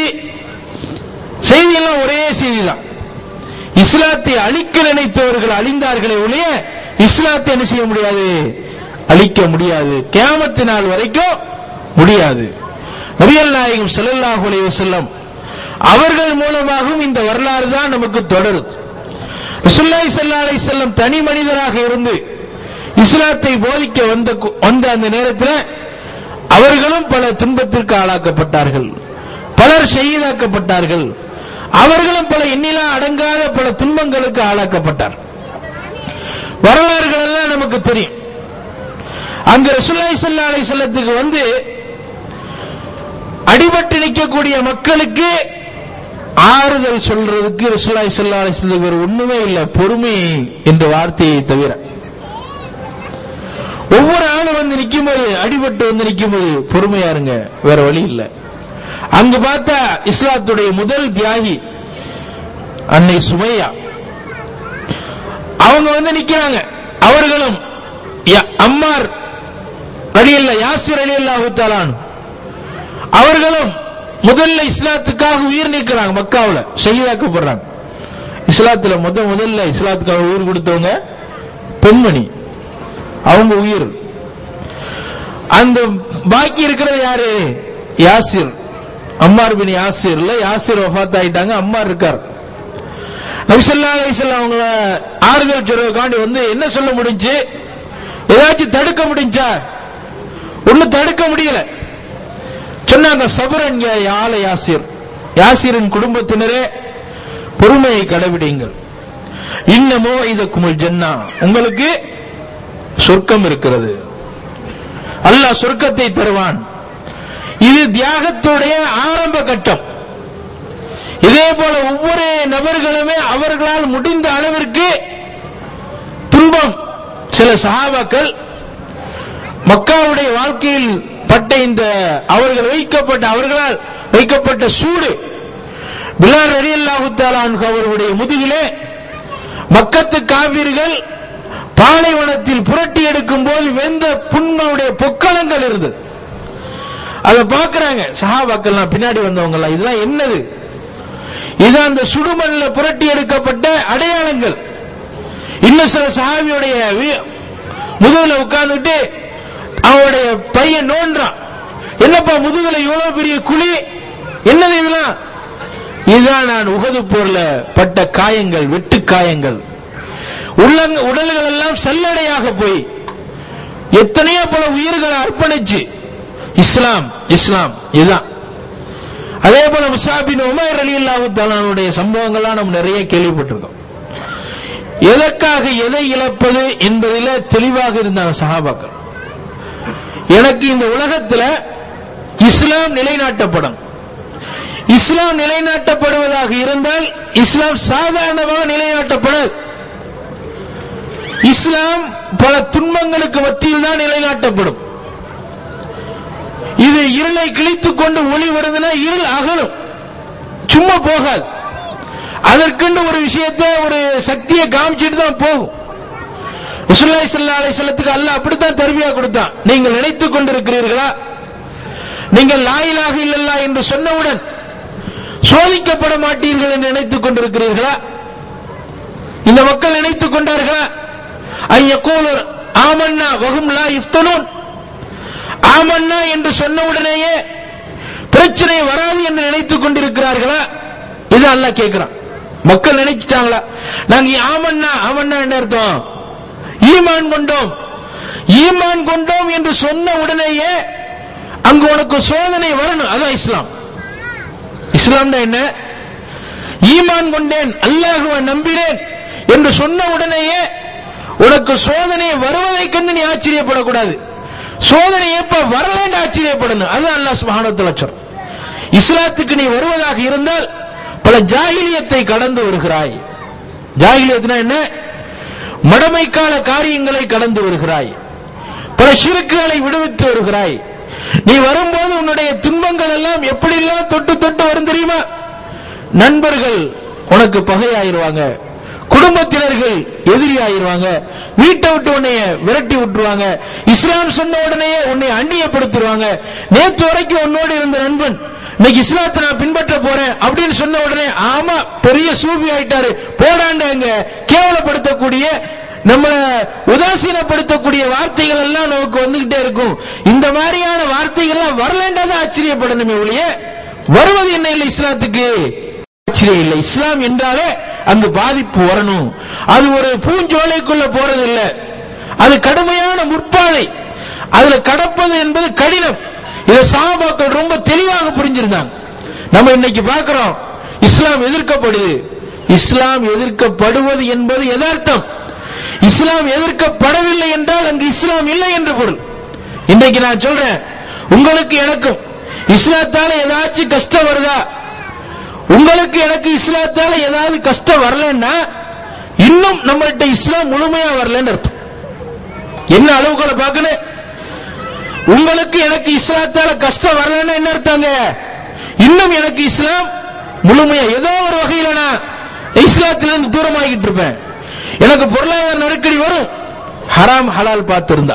செய்தி எல்லாம் ஒரே செய்தி தான். இஸ்லாத்தை அழிக்க நினைத்தவர்கள் அழிந்தார்களே ஒழிய இஸ்லாத்தை என்ன செய்ய முடியாது? அழிக்க முடியாது. கியாமத் நாள் வரைக்கும் முடியாது. நபிகள் நாயகம் ஸல்லல்லாஹு அலைஹி வஸல்லம் அவர்கள் மூலமாகவும் இந்த வரலாறு தான் நமக்கு தொடருது. ரசூலுல்லாஹி ஸல்லல்லாஹு அலைஹி வஸல்லம் தனி மனிதராக இருந்து இஸ்லாத்தை போதிக்க வந்த வந்த அந்த நேரத்தில் அவர்களும் பல துன்பத்திற்கு ஆளாக்கப்பட்டார்கள், பலர் ஷஹீதாக்கப்பட்டார்கள், அவர்களும் பல எண்ணிலா அடங்காத பல துன்பங்களுக்கு ஆளாக்கப்பட்டார். வரலாறுகள் எல்லாம் நமக்கு தெரியும். அங்க ரசூலுல்லாஹி ஸல்லல்லாஹு அலைஹி வஸல்லத்துக்கு வந்து அடிபட்டு நிற்கக்கூடிய மக்களுக்கு ஆறுதல் சொல்றதுக்கு ரசூலுல்லாஹி ஸல்லல்லாஹு அலைஹி வஸல்லம் வேற ஒண்ணுமே இல்லை, பொறுமை என்ற வார்த்தையை தவிர. ஒவ்வொரு ஆளும் வந்து நிற்கும் போது, அடிபட்டு வந்து நிற்கும் போது பொறுமையா இருங்க, வேற வழி இல்லை. அங்கு பார்த்தா இஸ்லாத்துடைய முதல் தியாகி அன்னை சுமையா, அவங்க வந்து நிக்கிறாங்க. அவர்களும் அம்மார் ரலியல்லாஹு யாசிர் ரலியல்லாஹு தஆலா அவர்களும் முதல்ல இஸ்லாத்துக்காக உயிர் நீக்கிறாங்க. மக்காவுல ஷஹீதாக்கப்படுறாங்க. இஸ்லாத்துல முத முதல்ல இஸ்லாத்துக்காக உயிர் கொடுத்தவங்க பெண்மணி, அவங்க உயிர். அந்த பாக்கி இருக்கிறது யாரு? யாசிர் அம்மார் பின் யாசிர்ல யாசிர் வஃபாத் ஆயிட்டாங்க, அம்மார் இருக்கார். நபி ஸல்லல்லாஹு அலைஹி வஸல்லம் அவங்கள ஆறுதல் சொல்றதுக்காண்டி வந்து என்ன சொல்ல முடிஞ்சு, ஏதாச்சும் தடுக்க முடிஞ்சா? ஒன்னும் தடுக்க முடியல. சொன்னாங்க சபரன் யா ஆல யாசிர், யாசிரின் குடும்பத்தினரே பொறுமையை கடைபிடிங்கள். இன்னமோ இதக்குமுல் ஜன்னா, உங்களுக்கு சொர்க்கம் இருக்கிறது, அல்லாஹ் சொர்க்கத்தை தருவான். இது தியாகத்துடைய ஆரம்ப கட்டம். இதே போல ஒவ்வொரு நபர்களுமே அவர்களால் முடிந்த அளவிற்கு துன்பம். சில சஹாபாக்கள் மக்காவுடைய வாழ்க்கையில் பட்ட இந்த அவர்கள் வைக்கப்பட்ட அவர்களால் வைக்கப்பட்ட சூடு, பிலால் ரலியல்லாஹு தஆலா அன்ஹு அவர்களுடைய முதுகிலே மக்கத்து காபிர்கள் பாலைவனத்தில் புரட்டி எடுக்கும் போது வெந்த புண்களுடைய பொக்களங்கள் இருந்தது. அதை பார்க்கிறாங்க சஹாபாக்கள், பின்னாடி வந்தவங்க எல்லாம், இதெல்லாம் என்னது? இது அந்த சுடுமல்ல புரட்டி எடுக்கப்பட்ட அடையாளங்கள். இன்னும் சில சஹாபியுடைய முதுகுல உட்கார்ந்துட்டு அவனுடைய பையன் நோன்றான், என்னப்பா முதுகுல இவ்வளவு பெரிய குழி, என்னது இதெல்லாம்? இதுதான் நான் உஹது போர்ல பட்ட காயங்கள், வெட்டு காயங்கள். உள்ளங்க உடல்கள் எல்லாம் சல்லடையாக போய் எத்தனையோ பல உயிர்களை அர்ப்பணிச்சு இஸ்லாம் இஸ்லாம் இதுதான். அதே போல முஸாப் பின் உமைர் ரலியல்லாஹு தஆலாவுடைய சம்பவங்கள்லாம் நம்ம நிறைய கேள்விப்பட்டிருக்கோம். எதற்காக எதை இழப்பது என்பதில் தெளிவாக இருந்தாங்க சஹாபாக்கள். எனக்கு இந்த உலகத்தில் இஸ்லாம் நிலைநாட்டப்படும். இஸ்லாம் நிலைநாட்டப்படுவதாக இருந்தால் இஸ்லாம் சாதாரணமாக நிலைநாட்டப்படாது. இஸ்லாம் பல துன்பங்களுக்கு மத்தியில் தான் நிலைநாட்டப்படும். இது இருளை கிழித்துக் கொண்டு ஒளி வருதுன்னா இருள் அகலும், சும்மா போகாது. அதற்கென்று ஒரு விஷயத்தை, ஒரு சக்தியை காமிச்சிட்டு தான் போகும். ரசூலுல்லாஹி ஸல்லல்லாஹு அலைஹி வஸல்லத்துக்கு அல்லாஹ் அப்படித்தான் தர்பியா கொடுத்தான். நீங்கள் நினைத்துக் கொண்டிருக்கிறீர்களா, நீங்கள் லா இலாஹ இல்லல்லாஹ் என்று சொன்னவுடன் சோதிக்கப்பட மாட்டீர்கள் என்று நினைத்துக் கொண்டிருக்கிறீர்களா? இந்த மக்கள் நினைத்துக் கொண்டார்களா? ஐயகூலு ஆமன்னா வஹும் லா யுஃப்தனூன், ஆமன்னா என்று சொன்னவுடனேயே பிரச்சனை வராது என்று நினைத்துக் கொண்டிருக்கிறார்களா? இது அல்லாஹ் கேட்கிறான். மக்கள் நினைச்சிட்டாங்களா? நாங்க ஆமன்னா, ஆமன்னா என்ன அர்த்தம்? ஈமான் கொண்டோம். ஈமான் கொண்டோம் என்று சொன்ன உடனேயே அங்கு உனக்கு சோதனை வரணும். அதான் இஸ்லாம். இஸ்லாம்னா என்ன? ஈமான் கொண்டேன், அல்லாஹ்வை நம்பினேன் என்று சொன்ன உடனேயே உனக்கு சோதனை வருவதை கண்டு நீ ஆச்சரியப்படக்கூடாது. சோதனை எப்ப வரலன்னு ஆச்சரியப்படணும். அது அல்லாஹ் சுப்ஹானஹு வ தஆலா சொல்றான். இஸ்லாத்துக்கு நீ வருவதாக இருந்தால் பல ஜாஹிலியத்தை கடந்து வருகிறாய். ஜாஹிலியத்னா என்ன? மடமைக்கால காரியங்களை கடந்து வருகிறாய், பல ஷிர்க்குகளை விடுவித்து வருகிறாய். நீ வரும்போது உன்னுடைய துன்பங்கள் எல்லாம் எப்படி எல்லாம் தொட்டு தொட்டு வரும் தெரியுமா? நண்பர்கள் உனக்கு பகையாயிருவாங்க, குடும்பத்தினர்கள் எதிரி ஆயிருவாங்க, வீட்டை விட்டு உன்னை விரட்டி விட்டுருவாங்க, இஸ்லாம் சொன்ன உடனே உன்னை அந்நியப்படுத்திடுவாங்க. நேற்று வரைக்கும் உன்னோடு இருந்த நண்பன் இன்னைக்கு இஸ்லாத்தை நான் பின்பற்ற போறேன் அப்படின்னு சொன்ன உடனே ஆமா பெரிய சூஃபி ஆயிட்டாரு போடாண்டாங்க, கேவலப்படுத்தக்கூடிய, நம்மளை உதாசீனப்படுத்தக்கூடிய வார்த்தைகள் எல்லாம் நமக்கு வந்துகிட்டே இருக்கும். இந்த மாதிரியான வார்த்தைகள் எல்லாம் வரலன்றதை ஆச்சரியப்படணுமே ஒழிய வருவது என்ன இல்லை இஸ்லாத்துக்கு ஆச்சரியம் இல்லை. இஸ்லாம் என்றாலே அங்கு பாதிப்பு வரணும். அது ஒரு பூஞ்சோலைக்குள்ள போறது இல்லை, அது கடுமையான முற்பாதை. அதுல கடப்பது என்பது கடினம். இதை சஹாபாக்கள் ரொம்ப தெளிவாக புரிஞ்சிருந்தாங்க. நம்ம இன்னைக்கு பார்க்கிறோம் இஸ்லாம் எதிர்க்கப்படுது. இஸ்லாம் எதிர்க்கப்படுவது என்பது யதார்த்தம். இஸ்லாம் எதிர்க்கப்படவில்லை என்றால் அங்கு இஸ்லாம் இல்லை என்று பொருள். இன்றைக்கு நான் சொல்றேன், உங்களுக்கு எனக்கும் இஸ்லாத்தால ஏதாச்சும் கஷ்டம் வருதா? உங்களுக்கு எனக்கு இஸ்லாத்தால ஏதாவது கஷ்டம் வரலன்னா இன்னும் நம்மள்ட்ட இஸ்லாம் முழுமையா வரலன்னு அர்த்தம். என்ன அளவுகளை பார்க்கணும்? உங்களுக்கு எனக்கு இஸ்லாத்தால கஷ்டம் வரலன்னா என்ன அர்த்தங்க? இன்னும் எனக்கு இஸ்லாம் முழுமையா, ஏதோ ஒரு வகையில நான் இஸ்லாத்திலிருந்து தூரமாகிட்டு இருப்பேன். எனக்கு பொருளாதார நெருக்கடி வரும், ஹராம் ஹலால் பார்த்திருந்தா.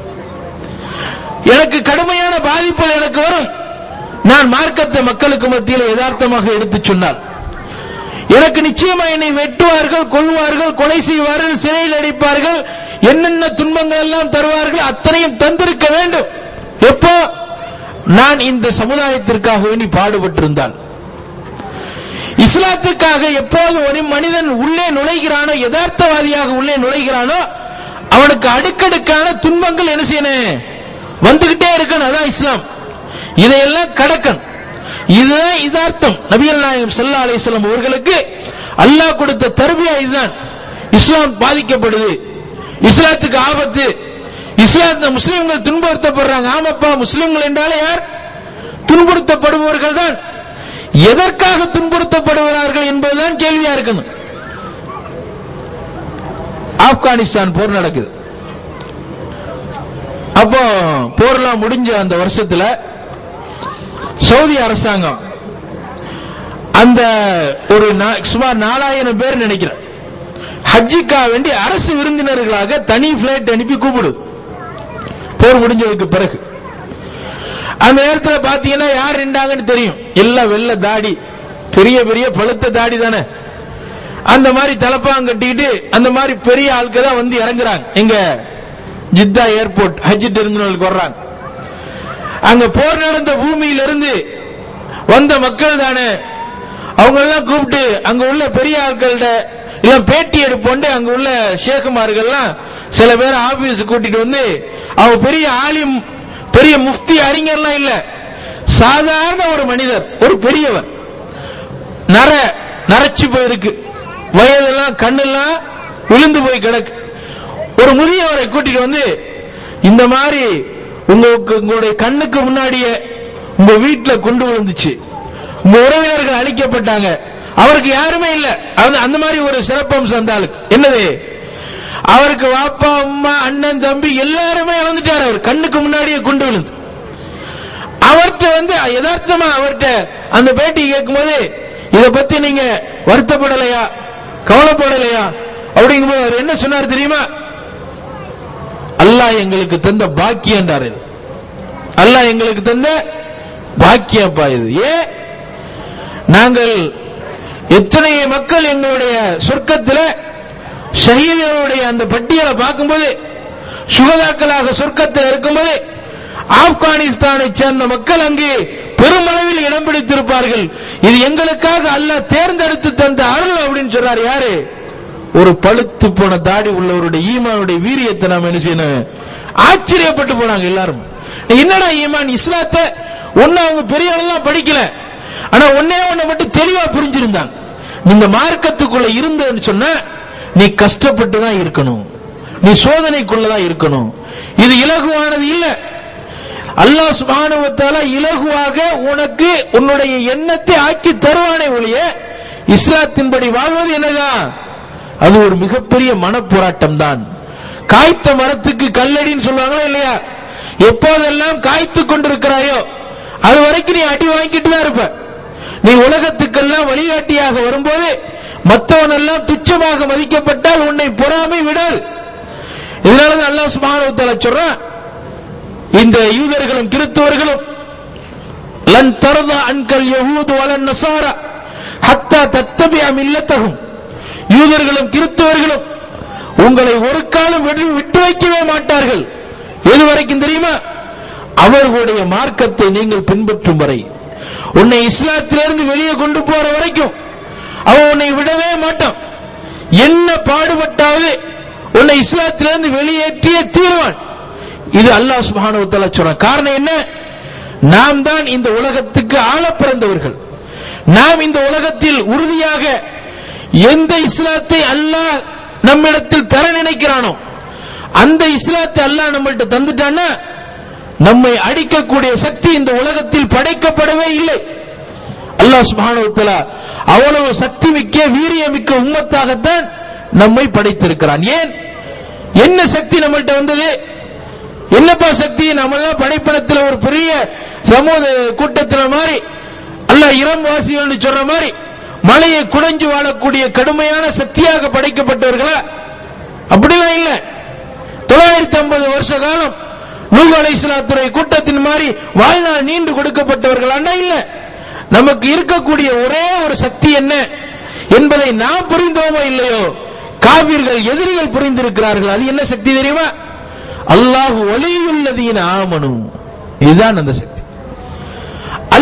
எனக்கு கடுமையான பாதிப்புகள் எனக்கு வரும், நான் மார்க்கத்தை மக்களுக்கு மத்தியில் யதார்த்தமாக எடுத்து சொன்னால். எனக்கு நிச்சயமா என்னை வெட்டுவார்கள், கொல்வார்கள், கொலை செய்வார்கள், சிறையில் அடைப்பார்கள், என்னென்ன துன்பங்கள் எல்லாம் தருவார்கள், அத்தனையும் தந்திருக்க வேண்டும். எப்போ நான் இந்த சமுதாயத்திற்காக வேண்டி பாடுபட்டிருந்தால், இஸ்லாத்திற்காக எப்போது ஒரு மனிதன் உள்ளே நுழைகிறானோ, யதார்த்தவாதியாக உள்ளே நுழைகிறானோ, அவனுக்கு அடுக்கடுக்கான துன்பங்கள் என்ன செய்யணும், வந்துகிட்டே இருக்கணும். அதான் இஸ்லாம். இதையெல்லாம் கடக்கணும். இதுதான் யதார்த்தம். நபிகள் நாயகம் ஸல்லல்லாஹு அலைஹி வஸல்லம் அவர்களுக்கு அல்லாஹ் கொடுத்த தர்பியா இதுதான். இஸ்லாம் பாதிக்கப்படுது, இஸ்லாத்துக்கு ஆபத்து, இஸ்லாத்த முஸ்லிம்கள் துன்புறுத்தப்படுறாங்க. ஆமாப்பா, முஸ்லிம்கள் என்றாலே யார்? துன்புறுத்தப்படுபவர்கள் தான். எதற்காக துன்புறுத்தப்படுகிறார்கள் என்பதுதான் கேள்வியா இருக்கணும். ஆப்கானிஸ்தான் போர் நடக்குது. அப்போ போர்லாம் முடிஞ்ச அந்த வருஷத்துல சவுதி அரசாங்கம் அந்த ஒரு சுமார் நாலாயிரம் பேர் நினைக்கிறேன் ஹஜ்ஜிக்காக வேண்டி அரசு விருந்தினர்களாக தனி பிளைட் அனுப்பி கூப்பிடு. போர் முடிஞ்சதுக்கு பிறகு அந்த நேரத்தில் பாத்தீங்கன்னா யார் நின்றாங்கன்னு தெரியும். எல்லாம் வெள்ள தாடி, பெரிய பெரிய பழுத்த தாடி தானே, அந்த மாதிரி தலப்பாங்க கட்டிக்கிட்டு அந்த மாதிரி பெரிய ஆட்கள் தான் வந்து இறங்குறாங்க. எங்க ஜித்தா ஏர்போர்ட் ஹஜ் டெர்மினலுக்கு வர்றாங்க. அங்க போர் நடந்த பூமியிலிருந்து வந்த மக்கள் தானே, அவங்க எல்லாம் கூப்பிட்டு அங்க உள்ள பெரிய ஆட்கள்கிட்ட இல்ல பேட்டி எடுப்போண்டு அங்க உள்ள ஷேகுமார்கள்லாம் சில பேர் ஆபீஸ் கூட்டிட்டு வந்து, அவங்க பெரிய ஆலிம், பெரிய முஃப்தி, அறிஞர்லாம் இல்ல, சாதாரண ஒரு மனிதர், ஒரு பெரியவர், நர நரைச்சு போயிருக்கு, வயதெல்லாம் கண்ணெல்லாம் விழுந்து போய் கிடக்கு, ஒரு முதியவரை கூட்டிட்டு வந்து, இந்த மாதிரி உங்களுக்கு உங்களுடைய கண்ணுக்கு முன்னாடியே உங்க வீட்டுல கொண்டு விழுந்துச்சு, உங்க உறவினர்கள் அழிக்கப்பட்டாங்க, அவருக்கு யாருமே இல்ல, அந்த மாதிரி ஒரு சிறப்பம்சம் அந்த ஆளுக்கு என்னது, அவருக்கு வாப்பா அம்மா அண்ணன் தம்பி எல்லாருமே இழந்துட்டார், அவர் கண்ணுக்கு முன்னாடியே கொண்டு விழுந்து. அவர்கிட்ட வந்து யதார்த்தமா அவர்கிட்ட அந்த பேட்டி கேட்கும் போது, இதை பத்தி நீங்க வருத்தப்படலையா, கவலைப்படலையா அப்படிங்கும்போது அவர் என்ன சொன்னார் தெரியுமா? அல்லாஹ் எங்களுக்கு தந்த பாக்கியம் என்றார். இது அல்லாஹ் எங்களுக்கு தந்த பாக்கியப்பா இது. ஏன் நாங்கள் எத்தனை மக்கள் எங்களுடைய சொர்க்கத்தில் ஷஹீதுகளுடைய அந்த பட்டியலை பார்க்கும்போது, சுகதாக்களாக சொர்க்கத்தில் இருக்கும்போது ஆப்கானிஸ்தானை சேர்ந்த மக்கள் அங்கு பெருமளவில் இடம் பிடித்திருப்பார்கள். இது எங்களுக்காக அல்லாஹ் தேர்ந்தெடுத்து தந்த அருள் அப்படின்னு சொல்றாரு. யாரு? ஒரு பழுத்து போன தாடி உள்ளவருடைய ஈமானுடைய வீரியத்தை நாம் என்ன செய்யணும், ஆச்சரியப்பட்டு போனாங்க எல்லாரும். என்னடா ஈமான், இஸ்லாத்தை ஒன்னு அவங்க பெரிய அளவுலாம் படிக்கல, ஆனா ஒன்னே ஒண்ணு மட்டும் தெளிவா புரிஞ்சிருந்தாங்க. நீங்க மார்க்கத்துக்குள்ள இருந்தன்னு சொன்னா நீ கஷ்டப்பட்டு தான் இருக்கணும், நீ சோதனைக்குள்ளதான் இருக்கணும், இது இலகுவானது இல்ல. அல்லாஹ் சுப்ஹானஹு வ தஆலா இலகுவாக உனக்கு உன்னுடைய எண்ணத்தை ஆக்கி தருவானே ஒழிய இஸ்லாத்தின்படி வாழ்வது என்னதான், அது ஒரு மிகப்பெரிய மனப்போராட்டம் தான். காய்த்த மரத்துக்கு கல்லடின்னு சொல்லுவாங்களா இல்லையா? எப்போதெல்லாம் காய்த்து கொண்டிருக்கிறாயோ அது வரைக்கும் நீ அடி வாங்கிட்டு தான் இருப்ப. நீ உலகத்துக்கெல்லாம் வழிகாட்டியாக வரும்போது மற்றவன் எல்லாம் துச்சமாக மதிக்கப்பட்டால் உன்னை பொறாமை விடாது. இதனால அல்லாஹ் சுப்ஹானஹு வ தஆலா சொல்றான், இந்த யூதர்களும் கிறிஸ்தவர்களும் லன் தர்தா அன்கல் யஹூது வலன் நஸாரா ஹத்தா தத்தபிஅ மில்லத்தஹும், யூதர்களும் கிறிஸ்தவர்களும் உங்களை ஒரு காலம் விட்டு வைக்கவே மாட்டார்கள். எது வரைக்கும் தெரியுமா? அவர்களுடைய மார்க்கத்தை நீங்கள் பின்பற்றும் வரை, உன்னை இஸ்லாத்திலிருந்து வெளியே கொண்டு போற வரைக்கும் அவன் உன்னை விடவே மாட்டான். என்ன பாடுபட்டாவது உன்னை இஸ்லாத்திலிருந்து வெளியேற்றிய தீர்வான். இது அல்லாஹ் சுப்ஹானஹு வ தஆலா சொல்றான். காரணம் என்ன? நாம் தான் இந்த உலகத்துக்கு ஆள பிறந்தவர்கள். நாம் இந்த உலகத்தில் உறுதியாக எந்த இஸ்லாத்தை அல்லாஹ் நம்மிடத்தில் தர நினைக்கிறானோ அந்த இஸ்லாத்தை அல்லாஹ் நம்மள்ட்ட தந்துட்டான்னா நம்மை அடிக்கக்கூடிய சக்தி இந்த உலகத்தில் படைக்கப்படவே இல்லை. அல்லாஹ் சுப்ஹானஹு வ தஆலா அவ்வளவு சக்தி மிக்க வீரியமிக்க உம்மத்தாகத்தான் நம்மை படைத்திருக்கிறான். ஏன்? என்ன சக்தி நம்மள்ட்ட வந்தது? என்னப்பா சக்தி? நம்மளாம் படைப்படத்தில் ஒரு பெரிய சமூக கூட்டத்தில் மாதிரி அல்லாஹ் இரம் வாசிகள் சொல்ற மாதிரி மலையை குடைஞ்சு வாழக்கூடிய கடுமையான சக்தியாக படைக்கப்பட்டவர்களா? அப்படிலாம் இல்ல. தொள்ளாயிரத்தி ஐம்பது வருஷ காலம் நூஹ் அலைஹிஸ்ஸலாத்துடைய கூட்டத்தின் மாதிரி வாழ்நாள் நீண்டு கொடுக்கப்பட்டவர்கள் அண்ணா இல்ல. நமக்கு இருக்கக்கூடிய ஒரே ஒரு சக்தி என்ன என்பதை நாம் புரிந்தோமோ இல்லையோ, காபிர்கள் எதிரிகள் புரிந்திருக்கிறார்கள். அது என்ன சக்தி தெரியுமா? அல்லாஹு வலியுல்லதீன ஆமனு, இதுதான் அந்த சக்தி.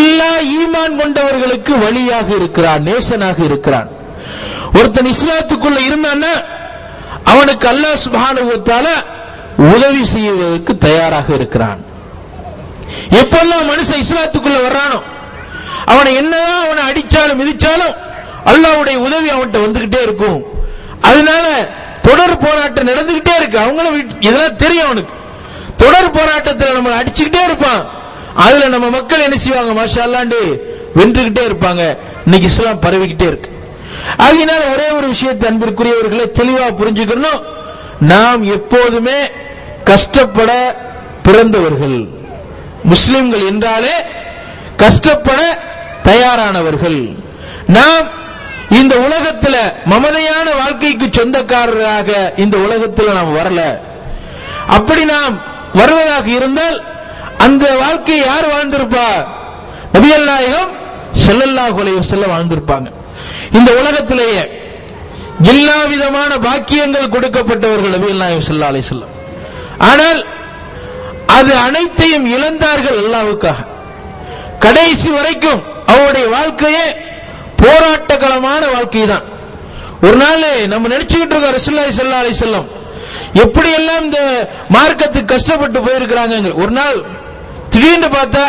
அல்லாஹ் ஈமான் கொண்டவர்களுக்கு வழியாக இருக்கிறான், நேசனாக இருக்கிறான். ஒருத்தன் இஸ்லாத்துக்குள்ள இருந்தான்னா அவனுக்கு அல்லாஹ் சுப்ஹானஹு வ தஆலா உதவி செய்வதற்கு தயாராக இருக்கிறான். எப்பெல்லாம் மனுஷன் இஸ்லாத்துக்குள்ள வர்றானோ அவனை என்னதான் அவனை அடிச்சாலும் மிதிச்சாலும் அல்லாஹ்வுடைய உதவி அவன்கிட்ட வந்துகிட்டே இருக்கும். அதனால தொடர் போராட்டம் நடந்துகிட்டே இருக்கு. அவங்களும் இதெல்லாம் தெரியும் அவனுக்கு. தொடர் போராட்டத்தில் நம்ம அடிச்சுக்கிட்டே இருப்பான். அதுல நம்ம மக்கள் என்ன செய்வாங்க, மாஷா அல்லாஹ்ண்டு வென்றுகிட்டே இருப்பாங்க. இன்னைக்கு இஸ்லாம் பரவிக்கிட்டே இருக்கு. அதனால ஒரே ஒரு விஷயத்தை அன்பிற்குரியவர்களை தெளிவா புரிஞ்சுக்கணும். நாம் எப்போதுமே கஷ்டப்பட பிறந்தவர்கள். முஸ்லிம்கள் என்றாலே கஷ்டப்பட தயாரானவர்கள். நாம் இந்த உலகத்துல மமதையான வாழ்க்கைக்கு சொந்தக்காரராக இந்த உலகத்தில் நாம் வரல. அப்படி நாம் வருவதாக இருந்தால் அந்த வாழ்க்கையை யார் வாழ்ந்திருப்பா? நபிகள் நாயகம் ஸல்லல்லாஹு அலைஹி வஸல்லம் வாழ்ந்திருப்பாங்க. இந்த உலகத்திலேயே எல்லா விதமான பாக்கியங்கள் கொடுக்கப்பட்டவர்கள் நபிகள் நாயகம் ஸல்லல்லாஹு அலைஹி வஸல்லம். ஆனால் அது அனைத்தையும் இழந்தார்கள் அல்லாஹ்வுக்காக. கடைசி வரைக்கும் அவருடைய வாழ்க்கையே போராட்டகளமான வாழ்க்கை தான். ஒரு நாள் நம்ம நினைச்சுக்கிட்டு இருக்கோம் ரசூலுல்லாஹி ஸல்லல்லாஹு அலைஹி வஸல்லம் எப்படி எல்லாம் இந்த மார்க்கத்துக்கு கஷ்டப்பட்டு போயிருக்கிறாங்க. ஒரு நாள் திடீர்னு பார்த்தா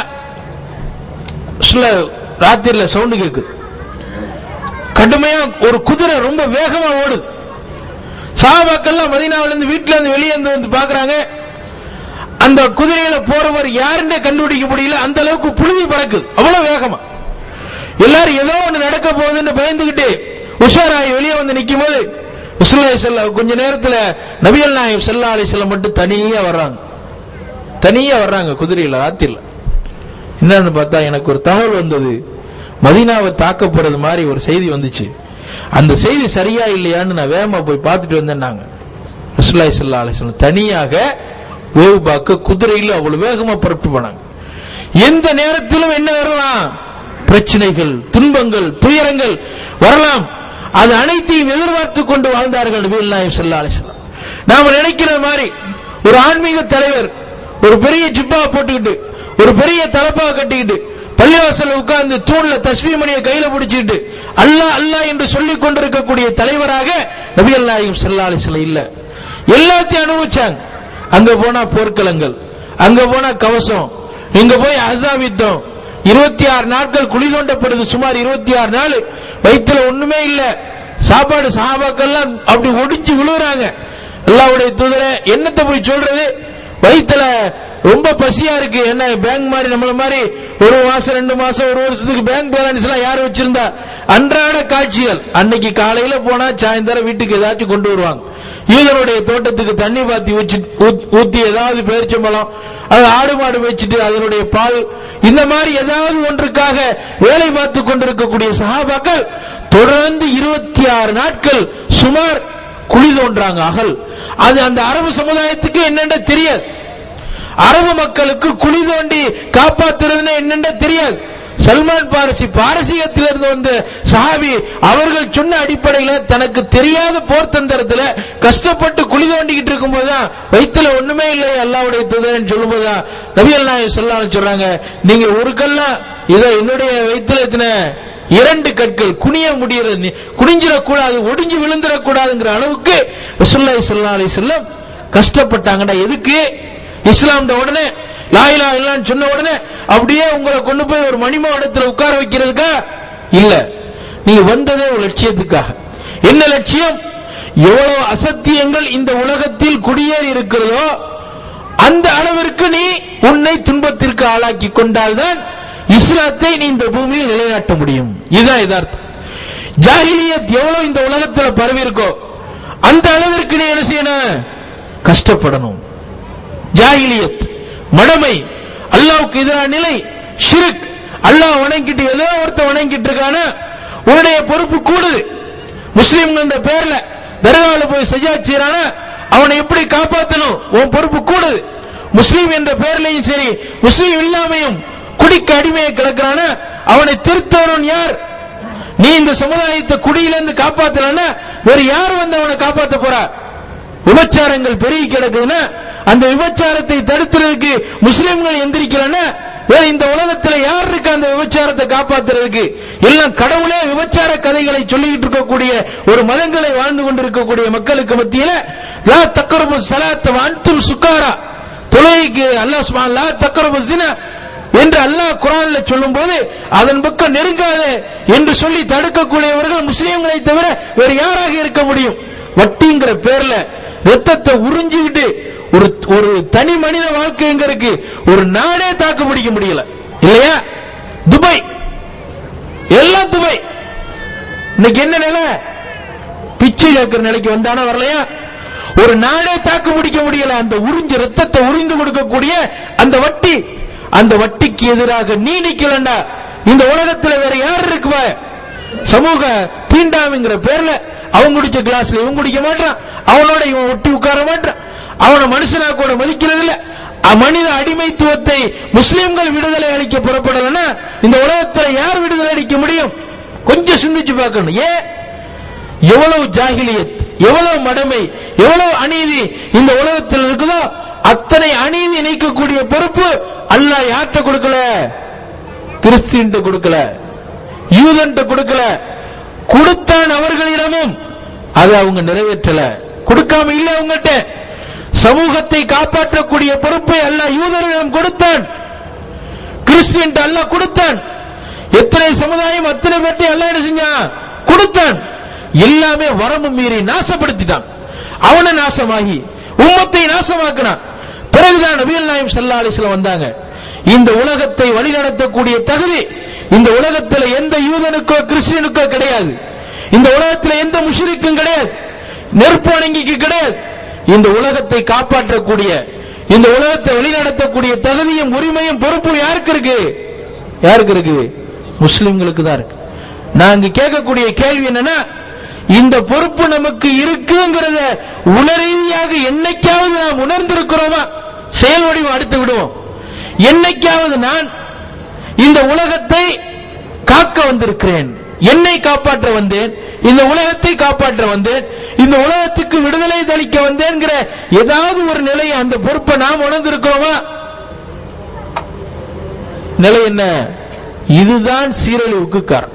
ராத்திரில சவுண்ட் கேக்குது. கடுமையா ஒரு குதிரை ரொம்ப வேகமா ஓடுது. சஹாபாக்கெல்லாம் மதீனாவில இருந்து வீட்டுல இருந்து வெளியே வந்து பாக்குறாங்க. அந்த குதிரையில போறவர் யாருன்னே கண்டுபிடிக்க முடியல. அந்த அளவுக்கு புழுதி பறக்குது, அவ்வளவு வேகமா. எல்லாரும் ஏதோ ஒன்று நடக்க போகுதுன்னு பயந்துகிட்டு உஷாராயி வெளியே வந்து நிக்கும் போது ரசூலுல்லாஹி ஸல்லல்லாஹு கொஞ்ச நேரத்துல நபிகள் நாயகம் ஸல்லல்லாஹு அலைஹி வஸல்லம் மட்டும் தனியா வர்றாங்க. தனியா வர்றாங்க குதிரையில ராத்திரில. என்னன்னு பார்த்தா எனக்கு ஒரு தகவல் வந்தது, மதீனாவை தாக்கப்படுறது மாதிரி ஒரு செய்தி வந்துச்சு. அந்த செய்தி சரியா இல்லையான்னு நான் வேகமா போய் பார்த்துட்டு வந்தேன்னாங்க. ரசூலுல்லாஹி ஸல்லல்லாஹு அலைஹி வஸல்லம் தனியாக வேவு பார்க்க குதிரையில் அவ்வளவு வேகமா புறப்பட்டு போனாங்க. எந்த நேரத்திலும் என்ன வரலாம், பிரச்சனைகள், துன்பங்கள், துயரங்கள் வரலாம். அது அனைத்தையும் எதிர்பார்த்து கொண்டு வாழ்ந்தார்கள் நபிகள் நாயகம் ஸல்லல்லாஹு அலைஹி வஸல்லம். நாம நினைக்கிற மாதிரி ஒரு ஆன்மீக தலைவர் ஒரு பெரிய ஜிப்பா போட்டுக்கிட்டு ஒரு பெரிய தலப்பா கட்டிக்கிட்டு பள்ளிவாசல்ல உட்கார்ந்து தூண்ல தஸ்பீஹ் மணியை கையில பிடிச்சிட்டு அல்லாஹ் அல்லாஹ் என்று சொல்லிக் கொண்டிருக்கக்கூடிய தலைவராக நபிகள் நாயகம் ஸல்லல்லாஹு அலைஹி வஸல்லம் இல்ல. எல்லாத்தையும் அனுபவிச்சாங்க. அங்க போனா போர்க்களங்கள், அங்க போனா கவசம், இங்க போய் அஹ்ஸாப் யுத்தம், இருபத்தி ஆறு நாட்கள் குழி தோண்டப்படுது. சுமார் இருபத்தி ஆறு நாள் வயிற்றுல ஒண்ணுமே இல்ல, சாப்பாடு. சஹாபாக்கெல்லாம் அப்படி ஒடிஞ்சு விழுறாங்க. அல்லாஹ்வுடைய தூதரே என்னத்தை போய் சொல்றது, வயிற்றுல ரொம்ப பசியா இருக்கு. என்ன பேங்க் மாதிரி நம்மள மாதிரி ஒரு மாசம் ரெண்டு மாசம் ஒரு வருஷத்துக்கு பேங்க் பேலன்ஸ் எல்லாம் யாரு வச்சிருந்தா? அன்றாட காட்சிகள். அன்னைக்கு காலையில போனா சாயந்தரம் வீட்டுக்கு ஏதாச்சும் கொண்டு வருவாங்க. யூதனுடைய தோட்டத்துக்கு தண்ணி பாத்தி ஊத்தி ஏதாவது பேரிச்சம்பழம், அது ஆடு மாடு வச்சுட்டு அதனுடைய பால், இந்த மாதிரி ஏதாவது ஒன்றுக்காக வேலை பார்த்து கொண்டிருக்கக்கூடிய சஹாபாக்கள் தொடர்ந்து இருபத்தி ஆறு நாட்கள் சுமார் குழி தோன்றாங்க. அகல் அது அந்த அரபு சமுதாயத்துக்கு என்னென்ன தெரியாது. அரபு மக்களுக்கு குழி தோண்டி காப்பாத்துறதுன்னு என்னென்ன தெரியாது. சல்மான் பாரசி பாரசீகத்திலிருந்து வந்த சஹாபி அவர்கள் சொன்ன அடிப்படையில் தனக்கு தெரியாத போர் தந்திரத்தில் கஷ்டப்பட்டு குழி தோண்டிக்கிட்டு இருக்கும் போதுதான் வயிற்றுல ஒண்ணுமே இல்லை அல்லாஹ்வுடைய தூதர்னு சொல்லும் போதுதான் நபிகள் நாயகம் ஸல்லல்லாஹு அலைஹி வஸல்லம் சொல்றாங்க, நீங்க ஒரு கல்லா இதை என்னுடைய வயிற்றுல எத்தனை இரண்டு கற்கள் குனிய முடியறது, குனிஞ்சிடக்கூடாது, ஒடிஞ்சு விழுந்துடக்கூடாதுங்கிற அளவுக்கு ரசூலுல்லாஹி ஸல்லல்லாஹு அலைஹி வஸல்லம் கஷ்டப்பட்டாங்கடா. எதுக்கு? இஸ்லாம் உடனே லா இலாஹா இல்லல்லாஹ் சொன்ன உடனே அப்படியே உங்களை கொண்டு போய் ஒரு மணிமா இடத்துல உட்கார வைக்கிறதுக்கா இல்ல. நீங்க வந்ததே ஒரு லட்சியத்துக்காக. என்ன லட்சியம்? எவ்வளவு அசத்தியங்கள் இந்த உலகத்தில் குடியேறி இருக்கிறதோ அந்த அளவிற்கு நீ உன்னை துன்பத்திற்கு ஆளாக்கி கொண்டால்தான் இஸ்லாத்தை நீ இந்த பூமியில் நிலைநாட்ட முடியும். இதுதான் யதார்த்தம். ஜாஹிலியத் எவ்வளவு இந்த உலகத்தில் பரவி இருக்கோ அந்த அளவிற்கு நீ என்ன செய்யணும்? கஷ்டப்படணும். ஜாஹிலியத், மடமை, அல்லாஹ்வுக்கு எதிரான நிலை, ஷிர்க், அல்லாஹ் வணங்கிட்டு ஏதோ ஒருத்த வணங்கிட்டு இருக்கானா உன்னுடைய பொறுப்பு கூடுது. முஸ்லிம் என்ற பேர்ல தர்கால போய் சஜா செய்யறானா அவனை எப்படி காப்பாற்றணும்? உன் பொறுப்பு கூடுது. முஸ்லிம் என்ற பேர்லையும் சரி முஸ்லிம் இல்லாமையும் குடிக்க அடிமையை கிடக்கிறானா அவனை திருத்தவன் யார்? நீ இந்த சமுதாயத்தை குடியிலிருந்து காப்பாற்றலன்னா வேறு யார் வந்து அவனை காப்பாற்ற போறா? விபச்சாரங்கள் பெருகி கிடக்குதுன்னா அந்த விபச்சாரத்தை தடுக்கிறதுக்கு முஸ்லிம்கள் எந்திரிக்கலன்னா வேற இந்த உலகத்துல யார் இருக்கு அந்த விபச்சாரத்தை காப்பாத்துறதுக்கு? எல்லாம் கடவுளே விபச்சார கதைகளை சொல்லிட்டு இருக்கக்கூடிய ஒரு மதங்களை வாழ்ந்து கொண்டிருக்கக்கூடிய மக்களுக்கு மத்தியில லா தக்ரபு ஸலாத்த வ அன்தும் சுகாரா, தொழுகைக்கு அல்லாஹ் சுப்ஹானஹு லா தக்ரபு ஸினா என்று அல்லாஹ் குர்ஆன்ல சொல்லும்போது அதன் பக்கம் நெருங்காதே என்று சொல்லி தடுக்கக்கூடியவர்கள் முஸ்லிம்களை தவிர வேறு யாராக இருக்க முடியும்? வட்டிங்கிற பேர்ல ரத்தத்தை உறிஞ்சிக்கிட்டு ஒரு ஒரு தனி மனித வாழ்க்கை எங்க இருக்கு? ஒரு நாடே தாக்கு பிடிக்க முடியல இல்லையா? துபாய், எல்லாம் துபாய். இன்னைக்கு என்ன நிலை? பிச்சை கேட்கிற நிலைக்கு வந்தானா வரலையா? ஒரு நாடே தாக்கு பிடிக்க முடியல. அந்த உறிஞ்சு ரத்தத்தை உறிந்து கொடுக்கக்கூடிய அந்த வட்டி, அந்த வட்டிக்கு எதிராக நீ நிக்கலண்டா இந்த உலகத்துல வேற யார் இருக்குவா? சமூக தீண்டாமைங்கிற பேர்ல அவங்க குடிச்ச கிளாஸ்ல இவன் குடிக்க மாட்டான், அவனோட இவன் ஒட்டி உட்கார மாட்டான், அவனை மனுஷனா கூட மதிக்கிறது இல்ல. மனித அடிமைத்துவத்தை முஸ்லிம்கள் விடுதலை அளிக்க புறப்படலன்னா இந்த உலகத்தில் யார் விடுதலை அளிக்க முடியும்? கொஞ்சம் சிந்திச்சு பார்க்கணும். ஏன் எவ்வளவு ஜாகிலியத், எவ்வளவு மடமை, எவ்வளவு அநீதி இந்த உலகத்தில் இருக்குதோ அத்தனை அநீதி நீக்கக்கூடிய பொறுப்பு அல்லாஹ் யார்கிட்ட கொடுக்கல? கிறிஸ்டியன்ட்ட கொடுக்கல, யூதன்ட்ட கொடுக்கல. கொடுத்தான் அவர்களிடமும், அது அவங்க நிறைவேற்றல. கொடுக்காம இல்ல அவங்ககிட்ட. சமூகத்தை காப்பாற்றக்கூடிய பொறுப்பை அல்லாஹ் யூதரிடம் கொடுத்தான், கிறிஸ்டியன் அல்லாஹ் கொடுத்தான். எத்தனை சமுதாயம் அத்தனை பேர்த்தை அல்லாஹ் என்ன செஞ்சான்? கொடுத்தான். எல்லாமே வரம்பு மீறி நாசப்படுத்திட்டான். அவனை நாசமாகி உம்மத்தை நாசமாக்கினான். பிறகுதான் நபிகள் நாயகம் ஸல்லல்லாஹு அலைஹி வஸல்லம் வந்தாங்க. இந்த உலகத்தை வழிநடத்தக்கூடிய தகுதி இந்த உலகத்தில் எந்த யூதனுக்கோ கிறிஸ்டியனுக்கோ கிடையாது. இந்த உலகத்தில் எந்த முஷ்ரிக்கும் கிடையாது, நெருப்பு வணங்கிக்கு கிடையாது. இந்த உலகத்தை காப்பாற்றக்கூடிய, இந்த உலகத்தை வழிநடத்தக்கூடிய தகுதியும் உரிமையும் பொறுப்பும் யாருக்கு இருக்கு? யாருக்கு இருக்கு? முஸ்லிம்களுக்கு தான் இருக்கு. நாங்க கேட்கக்கூடிய கேள்வி என்னன்னா, இந்த பொறுப்பு நமக்கு இருக்குங்கிறத உணரீதியாக என்னைக்காவது நாம் உணர்ந்திருக்கிறோமா? செயல் வடிவம் அடுத்து விடுவோம். என்னைக்காவது நான் இந்த உலகத்தை காக்க வந்திருக்கிறேன், என்னை காப்பாற்ற வந்தேன், இந்த உலகத்தை காப்பாற்ற வந்தேன், இந்த உலகத்துக்கு விடுதலை அளிக்க வந்தேன்கிற ஏதாவது ஒரு நிலையை, அந்த பொறுப்பை நாம் உணர்ந்திருக்கிறோமா? நிலை என்ன? இதுதான் சீரழிவுக்கு காரணம்.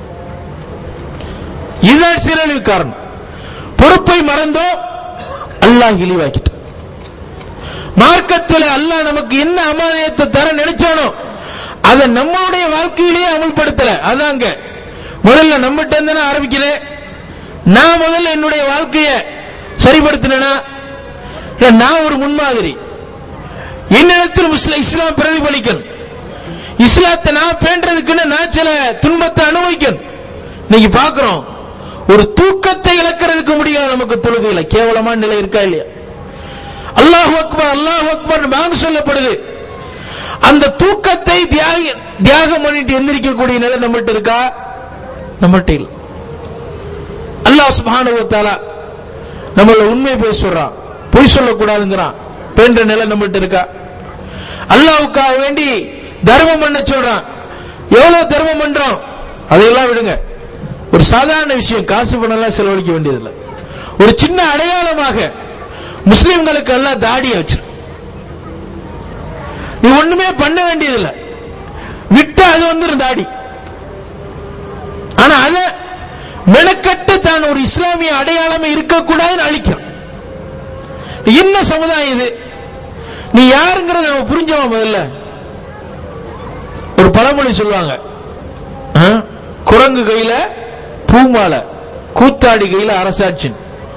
இதுதான் சீரழிவு காரணம். பொறுப்பை மறந்தோம், அல்லாஹ் இழிவாக்கிட்டான். மார்க்கத்தில் அல்லாஹ் நமக்கு என்ன அமானியத்தை தர நினைச்சானோ அதை நம்மளுடைய வாழ்க்கையிலேயே அமல்படுத்தல. அதாங்க முதல்ல நம்மகிட்ட இருந்து ஆரம்பிக்கிறேன். நான் முதல்ல என்னுடைய வாழ்க்கையை சரிபடுத்தினா நான் ஒரு முன்மாதிரி. என்னிடத்தில் முஸ்லிம் இஸ்லாம் பிரதிபலிக்கணும். இஸ்லாத்தை நான் பேண்டதுக்குன்னு நான் சில துன்பத்தை அனுபவிக்கணும். இன்னைக்கு பாக்குறோம், ஒரு தூக்கத்தை இழக்கிறதுக்கு முடியல நமக்கு தொழுகையில. கேவலமான நிலை இருக்கா இல்லையா? அல்லாஹு அக்பர் அல்லாஹு அக்பர் பாங்கு சொல்லப்படுது. அந்த தூக்கத்தை தியாகம் பண்ணிட்டு எந்திரிக்கக்கூடிய நிலை நம்மகிட்ட இருக்கா? நம்மகிட்ட இல்ல. அல்லாஹ் சுப்ஹானஹு வ தஆலா நம்மள உண்மை பேச சொல்றான், பொய் சொல்லக்கூடாதுங்கிறான். பேன்ற நிலை நம்மகிட்ட இருக்கா? அல்லாஹ்வுக்காக வேண்டி தர்மம் பண்ண சொல்றான். எவ்வளவு தர்மம் பண்றோம்? அதையெல்லாம் விடுங்க. ஒரு சாதாரண விஷயம், காசு பணம் எல்லாம் செலவழிக்க வேண்டியதில்லை. ஒரு சின்ன அடையாளமாக முஸ்லிம்களுக்கு எல்லாம் தாடியை வச்சிரு. நீ ஒண்ணுமே பண்ண வேண்டியதில்லை, விட்டு அது வந்துடும் தாடி. ஆனா அத மெனக்கட்டு தான் ஒரு இஸ்லாமிய அடையாளமே இருக்கக்கூடாதுன்னு அழிக்கும். என்ன சமுதாயம் இது? நீ யாருங்கிறத நம்ம புரிஞ்சோம். முதல்ல ஒரு பழமொழி சொல்லுவாங்க, குரங்கு கையில பூமாலை, கூத்தாடி கையில அரசாட்சி.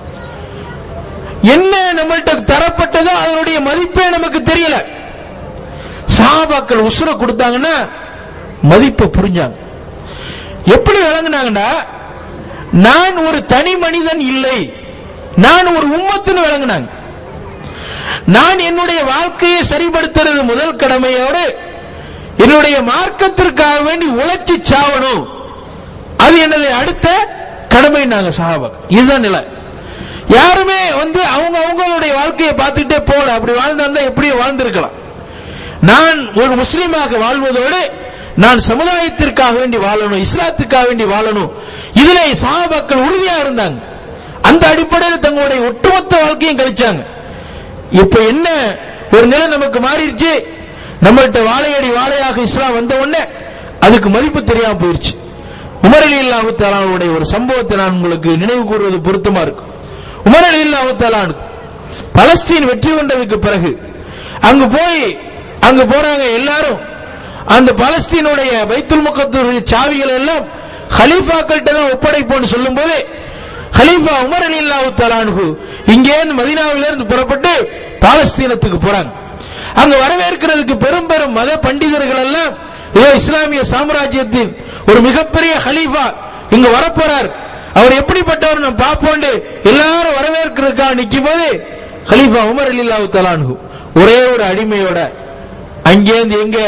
என்ன நம்மள்ட்ட தரப்பட்டதோ அதனுடைய மதிப்பே நமக்கு தெரியல. சஹாபாக்கள் உசுர கொடுத்தாங்கன்னா மதிப்பை புரிஞ்சாங்க. எப்படி விளங்குனாங்கடா, நான் ஒரு தனி மனிதன் இல்லை, நான் ஒரு உம்மத்துன்னு விளங்குனாங்க. நான் என்னுடைய வாழ்க்கையை சரிபடுத்துறது முதல் கடமையோடு என்னுடைய மார்க்கத்திற்காக வேண்டி உழைச்சி சாவணும், அது என்னது அடுத்த கடமை. நாங்க சஹாபாக்கள் இதுதான் நிலை. யாருமே வந்து அவங்க அவங்களுடைய வாழ்க்கையை பார்த்துட்டே போல. அப்படி வாழ்ந்தா எப்படி வாழ்ந்திருக்கலாம். நான் ஒரு முஸ்லீமாக வாழ்வதோடு நான் சமுதாயத்திற்காக வேண்டி வாழணும், இஸ்லாத்துக்காக வேண்டி வாழணும். இதுல சஹாபாக்கள் உறுதியா இருந்தாங்க. அந்த அடிப்படையில் தங்களுடைய ஒட்டுமொத்த வாழ்க்கையும் கழிச்சாங்க. இப்ப என்ன ஒரு நிலை நமக்கு மாறிடுச்சு? நம்மகிட்ட வாழையடி வாழையாக இஸ்லாம் வந்த உடனே அதுக்கு மதிப்பு தெரியாம போயிருச்சு. உமர் ரலியல்லாஹு தஆலா அவருடைய ஒரு சம்பவத்தை நான் உங்களுக்கு நினைவு கூறுவது பொருத்தமா இருக்கும். உமர் ரலியல்லாஹு தஆலா பலஸ்தீன் வெற்றி கொண்டதுக்கு பிறகு அங்கு போய் அங்கு போறாங்க எல்லாரும். அந்த பலஸ்தீனுடைய பைத்துல் முகத்தஸுடைய சாவிகள் எல்லாம் கலீஃபாக்கள்கிட்ட தான் ஒப்படைப்போன்னு சொல்லும் போது கலீஃபா உமர் ரலியல்லாஹு தஆலா அன்ஹு இங்கே இருந்து மதீனாவிலிருந்து புறப்பட்டு பாலஸ்தீனத்துக்கு போறாங்க. அங்க வரவேற்கிறதுக்கு பெரும் பெரும் மத பண்டிதர்கள் எல்லாம் இதோ இஸ்லாமிய சாம்ராஜ்யத்தின் ஒரு மிகப்பெரிய கலீஃபா இங்க வரப்போறார், அவர் எப்படிப்பட்டவர் நம்ம பார்ப்போம் எல்லாரும் வரவேற்கிறதுக்காக நிக்கும் போது கலீஃபா உமர் ரலியல்லாஹு தஆலா அன்ஹு ஒரே ஒரு அடிமையோட அங்கேருந்து எங்க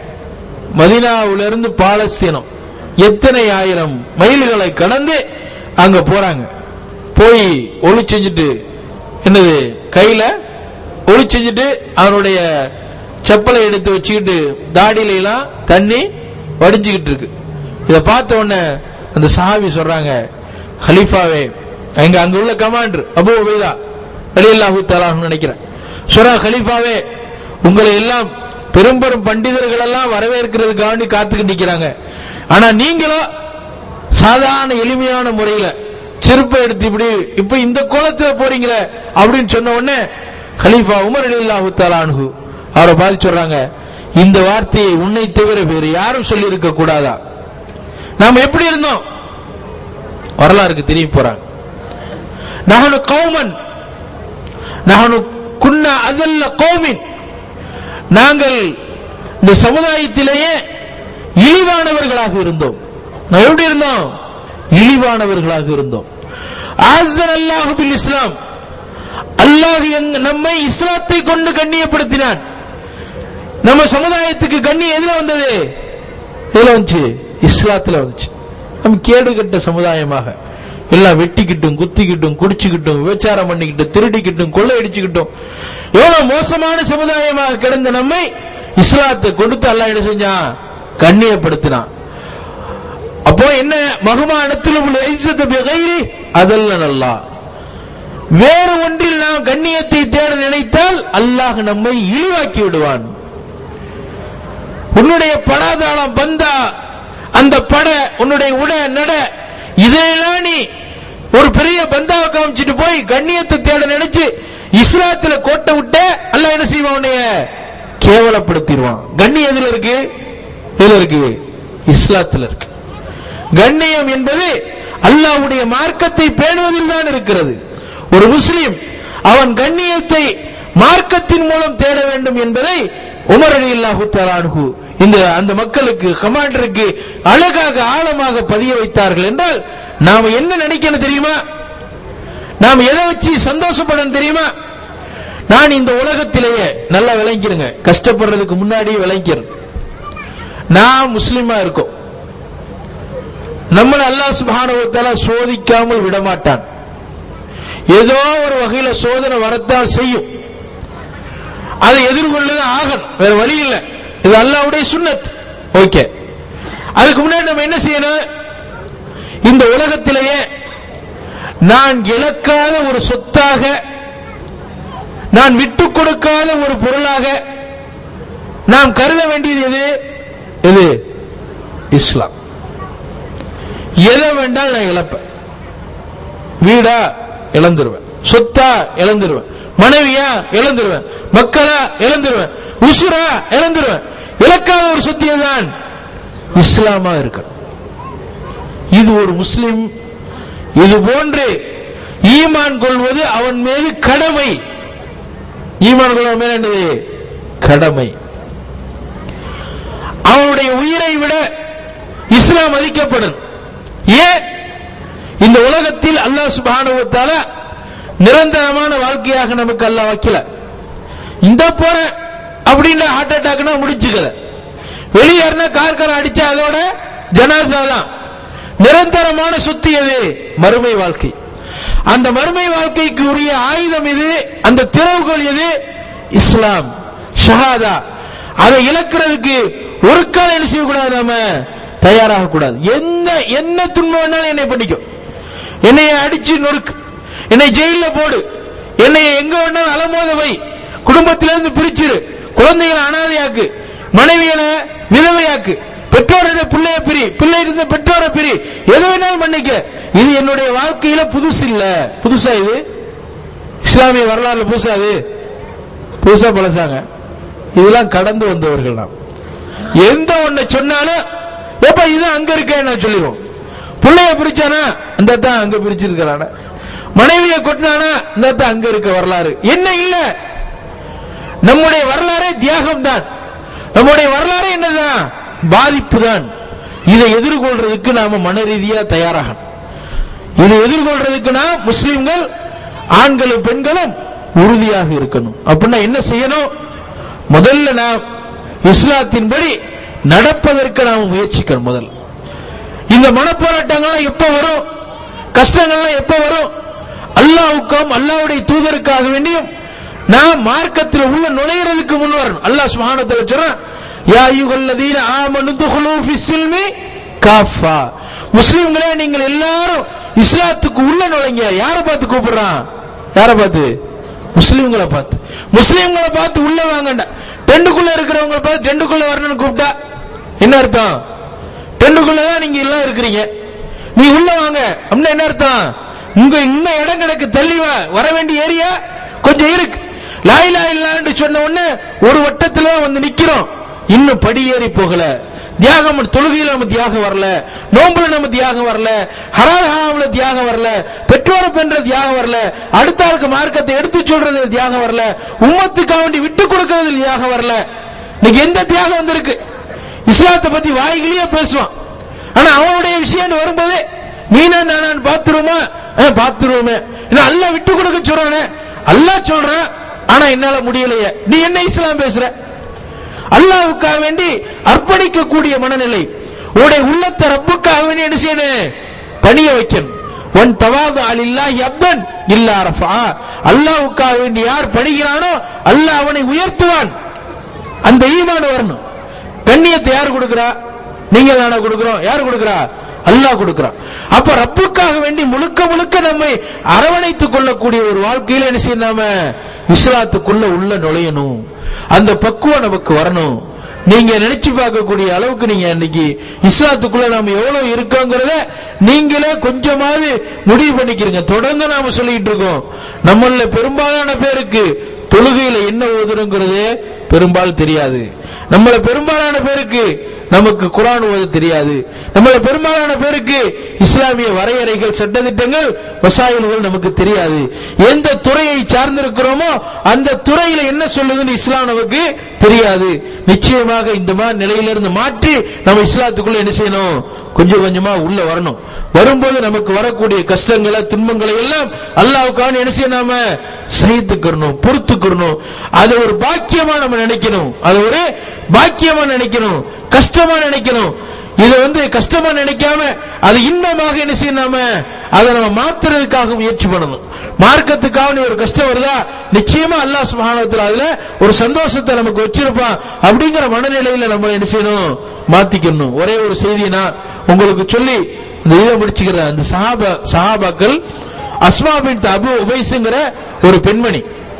மதீனாவிலிருந்து பாலஸ்தீனம் எத்தனை ஆயிரம் மைல்களை கடந்து அங்க போறாங்க. போய் ஒளி செஞ்சுட்டு என்னது கையில ஒளி செஞ்சுட்டு அவனுடைய செப்பலை எடுத்து வச்சுக்கிட்டு தாடியில எல்லாம் தண்ணி வடிஞ்சுக்கிட்டு இருக்கு. இத பார்த்த உடனே அந்த சஹாபி சொல்றாங்க, கலீஃபாவே, அங்க அங்க உள்ள கமாண்டர் அபூ உபைதா ரலியல்லாஹு தஆலா நினைக்கிறேன், சொல்றா கலீஃபாவே, உங்களை எல்லாம் பெரும் பெரும் பண்டிதர்கள் எல்லாம் வரவேற்கிறதுக்காண்டி காத்துக்கிட்டு நிக்கிறாங்க. ஆனா நீங்களும் சாதாரண எளிமையான முறையில செருப்பை எடுத்து இப்படி இப்ப இந்த கோலத்துல போறீங்களே அப்படின்னு சொன்ன உடனே கலீஃபா உமர் ரலியல்லாஹு தஆலா அன்ஹு அவரை பார்த்து சொல்றாங்க, இந்த வார்த்தையை உன்னை தவிர வேறு யாரும் சொல்லி இருக்க கூடாதா? நாம எப்படி இருந்தோம் வரலாறுக்கு தெரிய போறாங்க. நஹனு கௌமன் நஹனு குன்னா அஸல்ல கௌமின், நாங்கள் இந்த சமுதாயத்திலேயே இழிவானவர்களாக இருந்தோம். நான் எப்படி இருந்தோம்? இழிவானவர்களாக இருந்தோம். அஸன் அல்லாஹு பில் இஸ்லாம், அல்லாஹ் நம்மை இஸ்லாத்தை கொண்டு கண்ணியப்படுத்தினான். நம்ம சமுதாயத்துக்கு கண்ணியம் எதுல வந்தது? எதுல வந்துச்சு? இஸ்லாத்துல வந்துச்சு. நம்ம கேடு கட்ட சமுதாயமாக எல்லாம் வெட்டிக்கிட்டும் குத்திக்கிட்டும் குடிச்சுக்கிட்டும் விபச்சாரம் பண்ணிக்கிட்டும் திருடிக்கிட்டும் கொள்ளையடிச்சுக்கிட்டும் எவ்வளவு மோசமான சமுதாயமாக கிடந்த நம்மை இஸ்லாத்தை கொடுத்து அல்லாஹ் என்ன செஞ்சான்? கண்ணியப்படுத்தினான். அப்போ என்ன? மகுமானத்திலும் அதல்ல அல்லாஹ், வேறு ஒன்றில் நாம் கண்ணியத்தை தேட நினைத்தால் அல்லாஹ் நம்மை இழிவாக்கி விடுவான். உன்னுடைய படாதாளம் பந்தா, அந்த பட உன்னுடைய உட நட இதெல்லாம் நீ ஒரு பெரிய பந்தாவை காமிச்சிட்டு போய் கண்ணியத்தை தேட நினைச்சு இஸ்லாத்துல கோட்டை விட்ட அல்லாஹ் என்ன செய்வான்? உன்னைய கேவலப்படுத்திடுவான். கண்ணியம் எதுல இருக்கு? எதுல இருக்கு? இஸ்லாத்துல இருக்கு. கண்ணியம் என்பது அல்லாஹ்வுடைய மார்க்கத்தை பேணுவதில் தான் இருக்கிறது. ஒரு முஸ்லிம் அவன் கண்ணியத்தை மார்க்கத்தின் மூலம் தேட வேண்டும் என்பதை உமர் ரலியல்லாஹு தஆலா அன்ஹு இந்த அந்த மக்களுக்கு கமாண்டருக்கு அழகாக ஆழமாக பதிய வைத்தார்கள். என்றால் நாம என்ன நினைக்கணும் தெரியுமா? நாம் எதை வச்சு சந்தோஷப்படணும் தெரியுமா? நான் இந்த உலகத்திலேயே நல்லா விளங்கிருங்க, கஷ்டப்படுறதுக்கு முன்னாடியே விளங்கிறேன். நான் முஸ்லிமா இருக்கோம், நம்மளை அல்லாஹ் சுப்ஹானஹு வ தஆலா சோதிக்காமல் விடமாட்டான். ஏதோ ஒரு வகையில சோதனை வரத்தான் செய்யும், அதை எதிர்கொள்ளதான் ஆகணும், வேற வழி இல்லை. இது அல்லாஹ்வுடைய சுன்னத். ஓகே, அதுக்கு முன்னாடி நம்ம என்ன செய்யணும்? இந்த உலகத்திலேயே நான் இழக்காத ஒரு சொத்தாக, நான் விட்டுக் கொடுக்காத ஒரு பொருளாக நாம் கருத வேண்டியது எது? எது? இஸ்லாம். எதை வேண்டால் நான் இழப்பேன். வீடா இழந்துருவேன், சொத்தா இழந்துருவேன், மனைவியா இழந்துருவேன், மக்களா இழந்துருவேன், உசுரா இழந்துருவேன். இழக்காத ஒரு சொத்தியை தான் இஸ்லாமா இருக்கணும். இது ஒரு முஸ்லிம் இது போன்று ஈமான் கொள்வது அவன் மீது கடமை. ஈமான் கொள்வது மேல என்னது? கடமை. அவனுடைய உயிரை விட இஸ்லாம் மதிக்கப்படும். ஏன்? இந்த உலகத்தில் அல்லாஹ் சுப்ஹானஹு வ தஆலா நிரந்தரமான வாழ்க்கையாக நமக்கு அல்லாஹ் வைக்கல. இந்த போற அப்படின்னா ஹார்ட் அட்டாக்னா முடிச்சுக்கல, வெளியேறினா கார்காரம் அடிச்சா அதோட ஜனாசா தான். நிரந்தரமான சொத்து எது? மறுமை வாழ்க்கை. அந்த மறுமை வாழ்க்கைக்கு உரிய ஆயுதம் எது? அந்த திறவுகோல் எது? இஸ்லாம், ஷஹாதா. அதை இழக்கிறதுக்கு ஒரு காலம் என்ன செய்யக்கூடாது? நாம தயாராக கூடாது. எந்த என்ன துன்பம் வேணாலும் என்னை பண்ணிக்கும், என்னைய அடிச்சு நொறுக்கு, என்னை ஜெயில போடு, என்னை எங்க வேணாலும் அலமோத வை, குடும்பத்திலிருந்து பிரிச்சிரு, குழந்தைகளை அனாதையாக்கு, மனைவிகளை விதவையாக்கு, பெற்றோரை பிள்ளைய பிரி, பிள்ளை இருந்த பெற்றோரை பிரி, எது வேணாலும் மன்னிக்க. இது என்னுடைய வாழ்க்கையில புதுசு இல்ல. புதுசா இது இஸ்லாமிய வரலாறு புதுசா? இது புதுசா பழசாங்க. இதெல்லாம் கடந்து வந்தவர்கள். நாம் எந்த ஒன்றை சொன்னாலும் எப்ப இது அங்க இருக்க நான் சொல்லிடுவோம். பிள்ளைய பிரிச்சானா இந்த தான் அங்க பிரிச்சிருக்கிறான, மனைவியை கொட்டினானா இந்த தான் அங்க இருக்க வரலாறு. என்ன இல்ல, நம்முடைய வரலாறே தியாகம் தான். நம்முடைய வரலாறு என்னதான்? பாதிப்பு தான். இதை எதிர்கொள்றதுக்கு நாம மன ரீதியா தயாராக, இதை எதிர்கொள்றதுக்கு நாம் முஸ்லிம்கள் ஆண்களும் பெண்களும் உறுதியாக இருக்கணும். அப்படின்னா என்ன செய்யணும்? முதல்ல நாம் இஸ்லாத்தின்படி நடப்பதற்கு நாம் முயற்சிக்கணும். முதல் இந்த மனப்போராட்டங்கள்லாம் எப்ப வரும், கஷ்டங்கள்லாம் எப்ப வரும்? அல்லாஹ்வுக்கும் அல்லாஹ்வுடைய தூதருக்காக வேண்டியும் நாம் மார்க்கத்தில் உள்ள நுழையிறதுக்கு முன் வரணும். அல்லாஹ் சுப்ஹானஹு வ தஆலா சொல்றான், யா அய்யுஹல்லதீன ஆமனு துஹுலூ ஃபிஸ்ஸில்மி காஃபா. முஸ்லிம்களே நீங்கள் எல்லாரும் இஸ்லாத்துக்கு உள்ள நுழைங்க. யாரை பார்த்து கூப்பிடுறான்? யாரை பார்த்து? முஸ்லிம்களை பார்த்து. முஸ்லிம்களை பார்த்து உள்ள வாங்கண்டா. டெண்டுக்குள்ள இருக்கிறவங்க பார்த்து டெண்டுக்குள்ள வரணும்னு கூப்பிட்டா என்ன அர்த்தம்? டெண்டுக்குள்ளதான் நீங்க எல்லாம் இருக்கிறீங்க, நீ உள்ள வாங்க அப்படின்னா என்ன அர்த்தம்? உங்க இன்னும் இடம் கிடக்கு, தள்ளி வா, வர வேண்டிய ஏரியா கொஞ்சம் இருக்கு. லா இலாஹ இல்லல்லாஹ்னு சொன்ன உடனே ஒரு வட்டத்துல வந்து நிக்கிறோம், இன்னும் படியேறி போகல. தியாகம் தொழுகையில நம்ம தியாகம் வரல, நோம்புல நம்ம தியாகம் வரல, ஹலால் ஹராம்ல தியாகம் வரல, பெற்றோரை பெற்ற தியாகம் வரல, அடுத்த ஆளுக்கு மார்க்கத்தை எடுத்து சொல்றது தியாகம் வரல, உம்மத்துக்காக வேண்டி விட்டு கொடுக்கிறது தியாகம் வரல. இன்னைக்கு எந்த தியாகம் வந்திருக்கு? இஸ்லாத்தை பத்தி வாய்களையே பேசுவான், ஆனா அவனுடைய விஷயம் வரும்போது நீனா நான் பாத்துருவோமா? பாத்துருவோமே. அல்லாஹ் விட்டு கொடுக்க சொல்றானே, அல்லாஹ் சொல்றான், ஆனா என்னால முடியலையே. நீ என்ன இஸ்லாம் பேசுற? அல்லாஹ்வுக்காக வேண்டி அர்ப்பணிக்கக்கூடிய மனநிலை, உன்னுடைய உள்ளத்தை ரப்புக்காக வேண்டி என்ன செய்யணும்? பணிய வைக்கணும். ஒன் தவாது அலில்லாஹி அப்தன் இல்லா ரஃபா. அல்லாஹ்வுக்காக வேண்டி யார் பணிகிறானோ அல்லாஹ் அவனை உயர்த்துவான். அந்த ஈமான் வரணும். கண்ணியத்தை யார் கொடுக்கிறா? நீங்க தானே கொடுக்கிறோம். யார் கொடுக்கிறா? அல்லாஹ் கொடுக்கிறான். அப்ப ரப்புக்காக வேண்டி முழுக்க முழுக்க நம்மை அரவணைத்துக் கொள்ளக்கூடிய ஒரு வாழ்க்கையில என்ன செய்யணும்? நாம இஸ்லாத்துக்குள்ள உள்ள நுழையணும். அந்த பக்குவம் நமக்கு வரணும். நீங்க நினைச்சு பார்க்கக்கூடிய அளவுக்கு நீங்க இன்னைக்கு இஸ்லாத்துக்குள்ள நாம எவ்வளவு இருக்கோங்கிறத நீங்களே கொஞ்சமாவது முடிவு பண்ணிக்கிறீங்க. தொடர்ந்து நாம சொல்லிட்டு இருக்கோம், நம்மள பெரும்பாலான பேருக்கு தொழுகையில என்ன ஓதுறோங்கிறது பெரும்பாலும் தெரியாது. நம்மள பெரும்பாலான பேருக்கு நமக்கு குர்ஆன் ஓத தெரியாது. நம்மள பெரும்பாலான பேருக்கு இஸ்லாமிய வரையறைகள், சட்டதிட்டங்கள், வசாயில்கள் நமக்கு தெரியாது. எந்த துறையை சார்ந்திருக்கிறோமோ அந்த துறையில என்ன சொல்லுதுன்னு இஸ்லாம் நமக்கு தெரியாது. நிச்சயமாக இந்த மாதிரி நிலையிலிருந்து மாற்றி நம்ம இஸ்லாத்துக்குள்ள என்ன செய்யணும்? கொஞ்சம் கொஞ்சமா உள்ள வரணும். வரும்போது நமக்கு வரக்கூடிய கஷ்டங்களை, துன்பங்களை எல்லாம் அல்லாஹ்வுக்காக என்ன செய்யணும்? நாம சகித்துக்கணும், பொறுத்துக்கணும். அது ஒரு பாக்கியமா நம்ம நினைக்கணும். அது ஒரு பாக்கியமா நினைக்கணும், கஷ்டமா நினைக்கணும். இதை வந்து கஷ்டமா நினைக்காம அது இன்பமாக என்ன செய்யணும்? நாம அதை நம்ம மாத்துறதுக்காக முயற்சி பண்ணணும். மார்க்கத்துக்காக ஒரு கஷ்டம் வருதா, நிச்சயமா அல்லாஹ் சுப்ஹானஹு வ தஆலா அதுல ஒரு சந்தோஷத்தை நமக்கு வச்சிருப்பான். அப்படிங்கிற மனநிலையில நம்ம என்ன செய்யணும்? மாத்திக்கணும். ஒரே ஒரு செய்தியை நான் உங்களுக்கு சொல்லி இந்த இதை முடிச்சுக்கிறேன். அந்த சஹாபா சஹாபாக்கள் அஸ்மா பின்த் அபு உபைஸ்ங்கிற ஒரு பெண்மணி,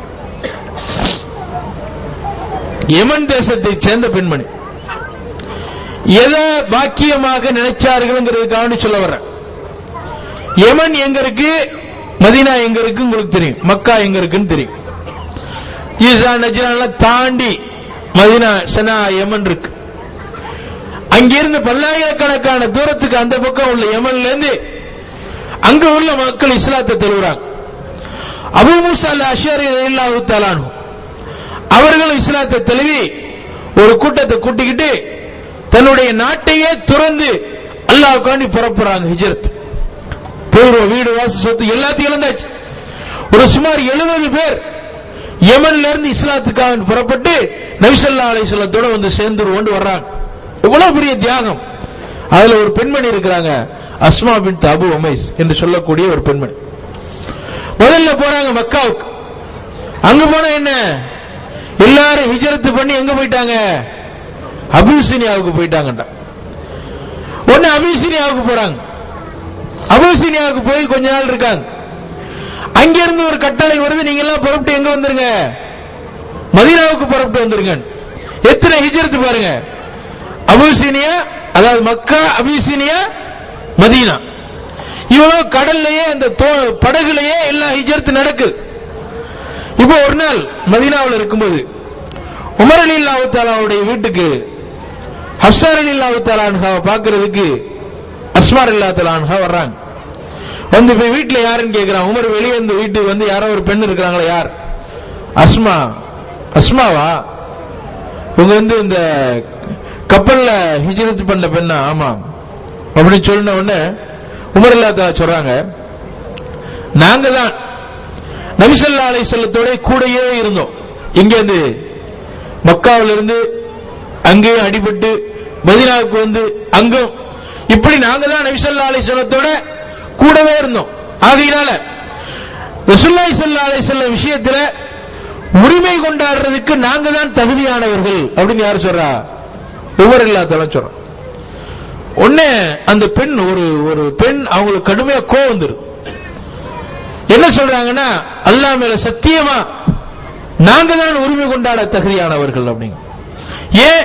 யமன் தேசத்தை சேர்ந்த பெண்மணி, எதை பாக்கியமாக நினைச்சார்கள் சொல்ல வர்ற. யமன் எங்க இருக்கு, மதீனா எங்க இருக்கு உங்களுக்கு தெரியும், மக்கா எங்க இருக்குன்னு தெரியும். ஜீசா நஜ்ரான் தாண்டி மதீனா, சனா, யமன் இருக்கு. அங்கிருந்து பல்லாயிரக்கணக்கான தூரத்துக்கு அந்த பக்கம் உள்ள யமன்ல இருந்து அங்க உள்ள மக்கள் இஸ்லாத்தை தழுவுறாங்க. அபூ மூஸா அல்-அஷ்அரி ரலியல்லாஹு தஆலா அன்ஹு அவர்களும் இஸ்லாத்தை தழுவி ஒரு கூட்டத்தை கூட்டிக்கிட்டு தன்னுடைய நாட்டையே துறந்து அல்லாஹ்வுக்காண்டி புறப்படுறாங்க. ஹிஜ்ரத் போயிடுவோம், வீடு வாச சொத்து எல்லாத்தையும் இழந்தாச்சு. ஒரு சுமார் எழுபது பேர் யமன்ல இருந்து இஸ்லாத்துக்காக புறப்பட்டு நபி ஸல்லல்லாஹு அலைஹி வஸல்லத்தோட வந்து சேர்ந்துருவோண்டு வர்றாங்க. எவ்வளவு பெரிய தியாகம். அதுல ஒரு பெண்மணி இருக்கிறாங்க, அஸ்மா பின்த் அபு உமைஸ் என்று சொல்லக்கூடிய ஒரு பெண்மணி. முதல்ல போறாங்க மக்காவுக்கு. அங்க போனா என்ன, எல்லாரும் ஹிஜ்ரத் பண்ணி எங்க போயிட்டாங்க? அபிசீனியாவுக்கு போயிட்டாங்கடா. உடனே அபிசீனியாவுக்கு போறாங்க. அபிசீனியாவுக்கு போய் கொஞ்ச நாள் இருக்காங்க. அங்கிருந்து ஒரு கட்டளை வருது, நீங்க எல்லாம் புறப்பட்டு எங்க வந்துருங்க? மதீனாவுக்கு புறப்பட்டு வந்துருங்க. எத்தனை ஹிஜ்ரத் பாருங்க. அபிசீனியா, அதாவது மக்கா, அபிசீனியா, மதீனா, இவ்வளவு கடல்லையே அந்த படகுலையே எல்லா ஹிஜ்ரத் நடக்குது. இப்போ ஒரு நாள் மதீனாவில் இருக்கும்போது உமர் ரலியல்லாஹு தஆலாவுடைய வீட்டுக்கு ஹப்ஸா ரலியல்லாஹு தஆலா அன்ஹாவை பார்க்கிறதுக்கு அஸ்மா ரலியல்லாஹு தஆலா அன்ஹா வர்றாங்க. வந்து போய் வீட்டுல யாருன்னு கேட்கிறான். உமர் வெளியே இந்த வீட்டுக்கு வந்து யாரோ ஒரு பெண் இருக்கிறாங்களா, யார்? அஸ்மா. அஸ்மாவா? இவங்க வந்து இந்த கப்பல்ல ஹிஜ்ரத் பண்ண பெண்ணா? ஆமா அப்படின்னு சொன்ன உடனே உமர் ரலியல்லாஹு தஆலா சொல்றாங்க, நாங்க தான் நபி ஸல்லல்லாஹு அலைஹி வஸல்லத்தோட கூடயே இருந்தோம். இங்க இருந்து மக்காவில இருந்து அங்கேயும் அடிபட்டு மதீனாவுக்கு வந்து அங்கும் இப்படி நாங்க தான் நபி ஸல்லல்லாஹு அலைஹி வஸல்லத்தோட கூடவே இருந்தோம். ஆகையினால ரசூலுல்லாஹி ஸல்லல்லாஹு அலைஹி வஸல்லம் விஷயத்துல உரிமை கொண்டாடுறதுக்கு நாங்க தான் தகுதியானவர்கள் அப்படின்னு யார் சொல்றா? உமர் ரலியல்லாஹு தஆலா சொல்றான். உடனே அந்த பெண் ஒரு ஒரு பெண் அவங்களுக்கு கடுமையா கோவம் வந்துருது. என்ன சொல்றாங்கன்னா, அல்லாஹ் மேல சத்தியமா நாங்க தான் உரிமை கொண்டாட தகுதியானவர்கள் அப்படிங்க. ஏன்?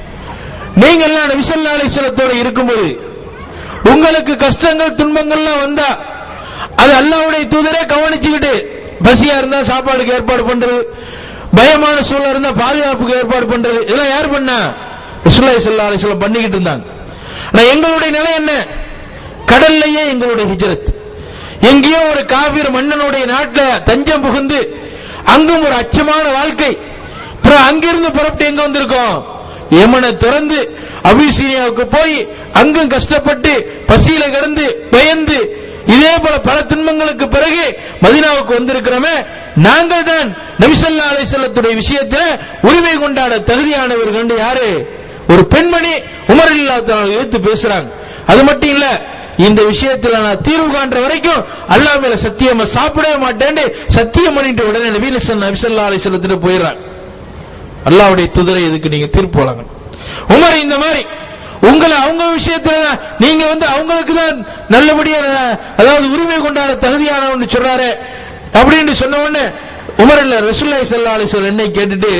நீங்க எல்லாம் நபி ஸல்லல்லாஹு அலைஹி வஸல்லத்தோட இருக்கும்போது உங்களுக்கு கஷ்டங்கள் துன்பங்கள்லாம் வந்தா அது அல்லாஹ்வுடைய தூதரே கவனிச்சுக்கிட்டு, பசியா இருந்தா சாப்பாடுக்கு ஏற்பாடு பண்றது, பயமான சூழல் இருந்தா பாதுகாப்புக்கு ஏற்பாடு பண்றது, இதெல்லாம் யார் பண்ணா? ரசூலுல்லாஹி ஸல்லல்லாஹு அலைஹி வஸல்லம் பண்ணிக்கிட்டு இருந்தாங்க. ஆனா எங்களுடைய நிலை என்ன? கடல்லையே எங்களுடைய ஹிஜ்ரத். எங்கேயோ ஒரு காபிர் மன்னனுடைய நாட்டில் தஞ்சம் புகுந்து அங்கும் ஒரு அச்சமான வாழ்க்கை. அங்கிருந்து புறப்பட்டு எங்க வந்திருக்கோம்? யமனை திறந்து அபிசீனியாவுக்கு போய் அங்கும் கஷ்டப்பட்டு பசியில கிடந்து பயந்து இதே போல பல துன்பங்களுக்கு பிறகு மதீனாவுக்கு வந்திருக்கிறோமே, நாங்கள் தான் நபி ஸல்லல்லாஹு அலைஹி வஸல்லத்துடைய விஷயத்துல உரிமை கொண்டாட தகுதியானவர்கள். யாரு? ஒரு பெண்மணி உமர் ரலியல்லாஹு தஆலா எடுத்து பேசுறாங்க. அது மட்டும் இல்ல, இந்த விஷயத்துல நான் தீர்வு காண்ற வரைக்கும் அல்லாஹ் மேல சத்தியமா சாப்பிடவே மாட்டேன்னு சத்தியம் பண்ணிட்டு உடனே நபி ஸல்லல்லாஹு அலைஹி வஸல்லம் போயிடுறாங்க. அல்லாஹ்வுடைய தூதரை எதுக்கு நீங்க தீர்ப்பு வழங்க? உமர் இந்த மாதிரி உங்களை அவங்க விஷயத்துல நீங்க வந்து அவங்களுக்கு தான் நல்லபடியா அதாவது உரிமை கொண்டாட தகுதியானவன்னு சொல்றாரு அப்படின்னு சொன்ன உடனே உமர் இல்ல ரசூலுல்லாஹி ஸல்லல்லாஹு அலைஹி வஸல்லம் என்னை கேட்டுட்டு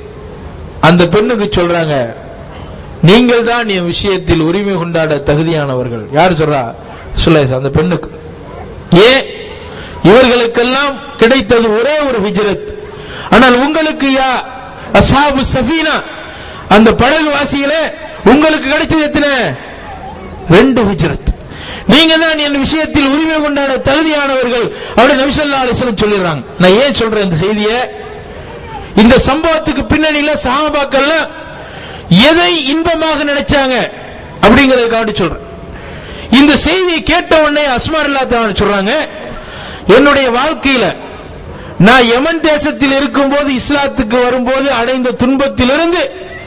அந்த பெண்ணுக்கு சொல்றாங்க, நீங்கள் தான் என் விஷயத்தில் உரிமை கொண்டாட தகுதியானவர்கள். யார் சொல்றா? ரசூலுல்லாஹி அந்த பெண்ணுக்கு. ஏன்? இவர்களுக்கெல்லாம் கிடைத்தது ஒரே ஒரு ஹிஜ்ரத். ஆனால் உங்களுக்கு யா அஸ்ஹாபு ஸஃபீனா, அந்த படகு வாசிகளே, உங்களுக்கு கிடைச்சது எத்தனை? ரெண்டு ஹிஜ்ரத். நீங்க தான் என் விஷயத்தில் உரிமை கொண்டாட தகுதியானவர்கள் அப்படி நபி ஸல்லல்லாஹு அலைஹி வஸல்லம் சொல்லிடுறாங்க. நான் ஏன் சொல்றேன் இந்த செய்தியை? இந்த சம்பவத்துக்கு பின்னணியில சஹாபாக்கள் எதை இன்பமாக நினைச்சாங்க அப்படிங்கறதுக்காக சொல்றேன். இந்த செய்தியை கேட்ட உடனே அஸ்மா ரலியல்லாஹு தஆலா சொல்றாங்க, என்னுடைய வாழ்க்கையில நான் யமன் தேசத்தில் இருக்கும்போது இஸ்லாத்துக்கு வரும்போது அடைந்த துன்பத்திலிருந்து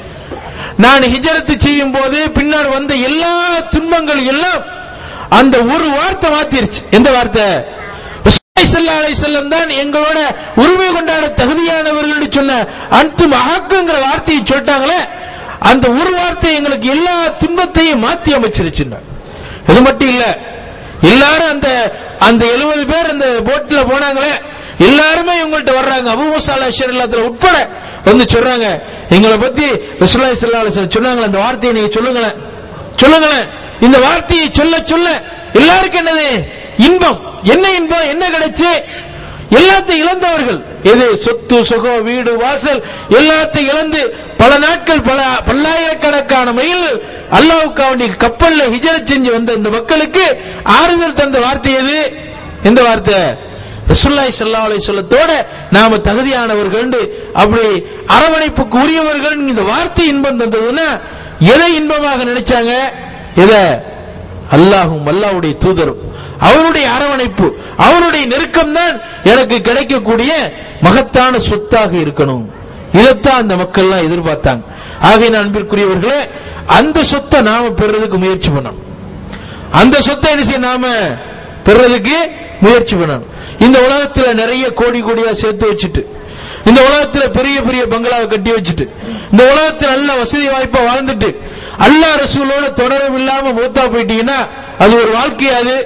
நான் ஹிஜ்ரத் செய்யும் போது பின்னால் வந்த எல்லா துன்பங்கள் எல்லாம் அந்த ஒரு வார்த்தை மாத்திருச்சு. எந்த வார்த்தை? ரசூலுல்லாஹி ஸல்லல்லாஹு அலைஹி வஸல்லம் தான் எங்களோட உரிமை கொண்டாட தகுதியானவர்கள் சொன்ன அன்தும் அஹக்குங்கிற வார்த்தையை சொல்லிட்டாங்களே, அந்த ஒரு வார்த்தை எங்களுக்கு எல்லா துன்பத்தையும் மாத்தி அமைச்சிருச்சு. இது மட்டும் இல்ல, எல்லாரும் அந்த அந்த எழுபது பேர் அந்த போட்ல போனாங்களே, எல்லாருமே இவங்கள்ட்ட வர்றாங்க. அபூ மூஸா அல்-அஷ்அரி உட்பட வந்து சொல்றாங்க, எங்களை பத்தி ரசூலுல்லாஹி ஸல்லல்லாஹு அலைஹி வஸல்லம் சொன்னாங்க, அந்த வார்த்தையை நீங்க சொல்லுங்களேன் சொல்லுங்களேன். இந்த வார்த்தையை சொல்ல சொல்ல எல்லாருக்கும் என்னது? இன்பம். என்ன இன்பம்? என்ன கிடைச்சு? எல்லாத்தையும் இழந்தவர்கள். எது? சொத்து சுகம் வீடு வாசல் எல்லாத்தையும் இழந்து பல நாட்கள் பல பல்லாயிரக்கணக்கான மைல் அல்லாஹ்வுக்காக வேண்டி கப்பல்ல ஹிஜ்ரத் செஞ்சு வந்த இந்த மக்களுக்கு ஆறுதல் தந்த வார்த்தை எது? எந்த வார்த்தை? ரசூலுல்லாஹி ஸல்லல்லாஹு அலைஹி வஸல்லத்தோட நாம தகுதியானவர்கள், அப்படி அரவணைப்புக்கு உரியவர்கள். இந்த வார்த்தை இன்பம் தந்ததுன்னா எதை இன்பமாக நினைச்சாங்க? எதை? அல்லாஹும் அல்லாஹ்வுடைய தூதரும் அவருடைய அரவணைப்பு அவருடைய நெருக்கம் தான் எனக்கு கிடைக்கக்கூடிய மகத்தான சொத்தாக இருக்கணும். இதைத்தான் அந்த மக்கள் எல்லாம் எதிர்பார்த்தாங்க. ஆகையினால் அன்பிற்குரியவர்களே, அந்த சொத்தை நாம பெறுறதுக்கு முயற்சி பண்ணணும். அந்த சொத்தை என்ன செய்ய நாம பெறுறதுக்கு முயற்சி பண்ணணும். இந்த உலகத்துல நிறைய கோடி கோடியா சேர்த்து வச்சுட்டு, இந்த உலகத்துல பெரிய பெரிய பங்களாவை கட்டி வச்சுட்டு, இந்த உலகத்துல நல்ல வசதி வாய்ப்பா வாழ்ந்துட்டு அல்லாஹ் ரசூலோட தொடர்பு இல்லாம மூத்தா போயிட்டீங்கன்னா அது ஒரு வாழ்க்கையாது.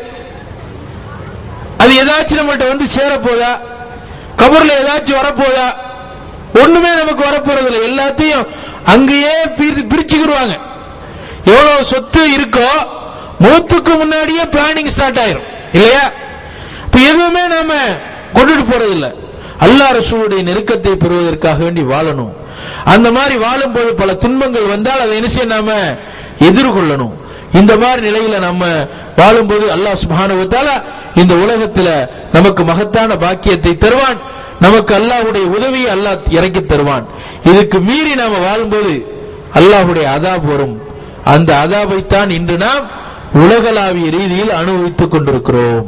அது ஏதாச்சும் நம்மகிட்ட வந்து சேரப்போதா? கபர்ல ஏதாச்சும் வரப்போதா? ஒண்ணுமே நமக்கு வரப்போறது இல்லை. எல்லாத்தையும் அங்கேயே பிரிச்சுக்கிடுவாங்க. எவ்வளவு சொத்து இருக்கோ மூத்துக்கு முன்னாடியே பிளானிங் ஸ்டார்ட் ஆயிரும் இல்லையா? இப்ப எதுவுமே நாம கொண்டுட்டு போறது இல்ல. அல்லாஹ் ரசூலுடைய நெருக்கத்தை பெறுவதற்காக வேண்டி வாழணும். அந்த மாதிரி வாழும்போது பல துன்பங்கள் வந்தால் அதை என்ன செய்ய நாம எதிர்கொள்ளணும். இந்த மாதிரி நிலையில நம்ம வாழும்போது அல்லாஹ் சுப்ஹானஹு வ தஆலா இந்த உலகத்துல நமக்கு மகத்தான பாக்கியத்தை தருவான். நமக்கு அல்லாஹ்வுடைய உதவியை அல்லாஹ் இறக்கி தருவான். இதுக்கு மீறி நாம வாழும்போது அல்லாஹ்வுடைய அதாப் வரும். அந்த அதாபைத்தான் இன்று நாம் உலகளாவிய ரீதியில் அனுபவித்துக் கொண்டிருக்கிறோம்.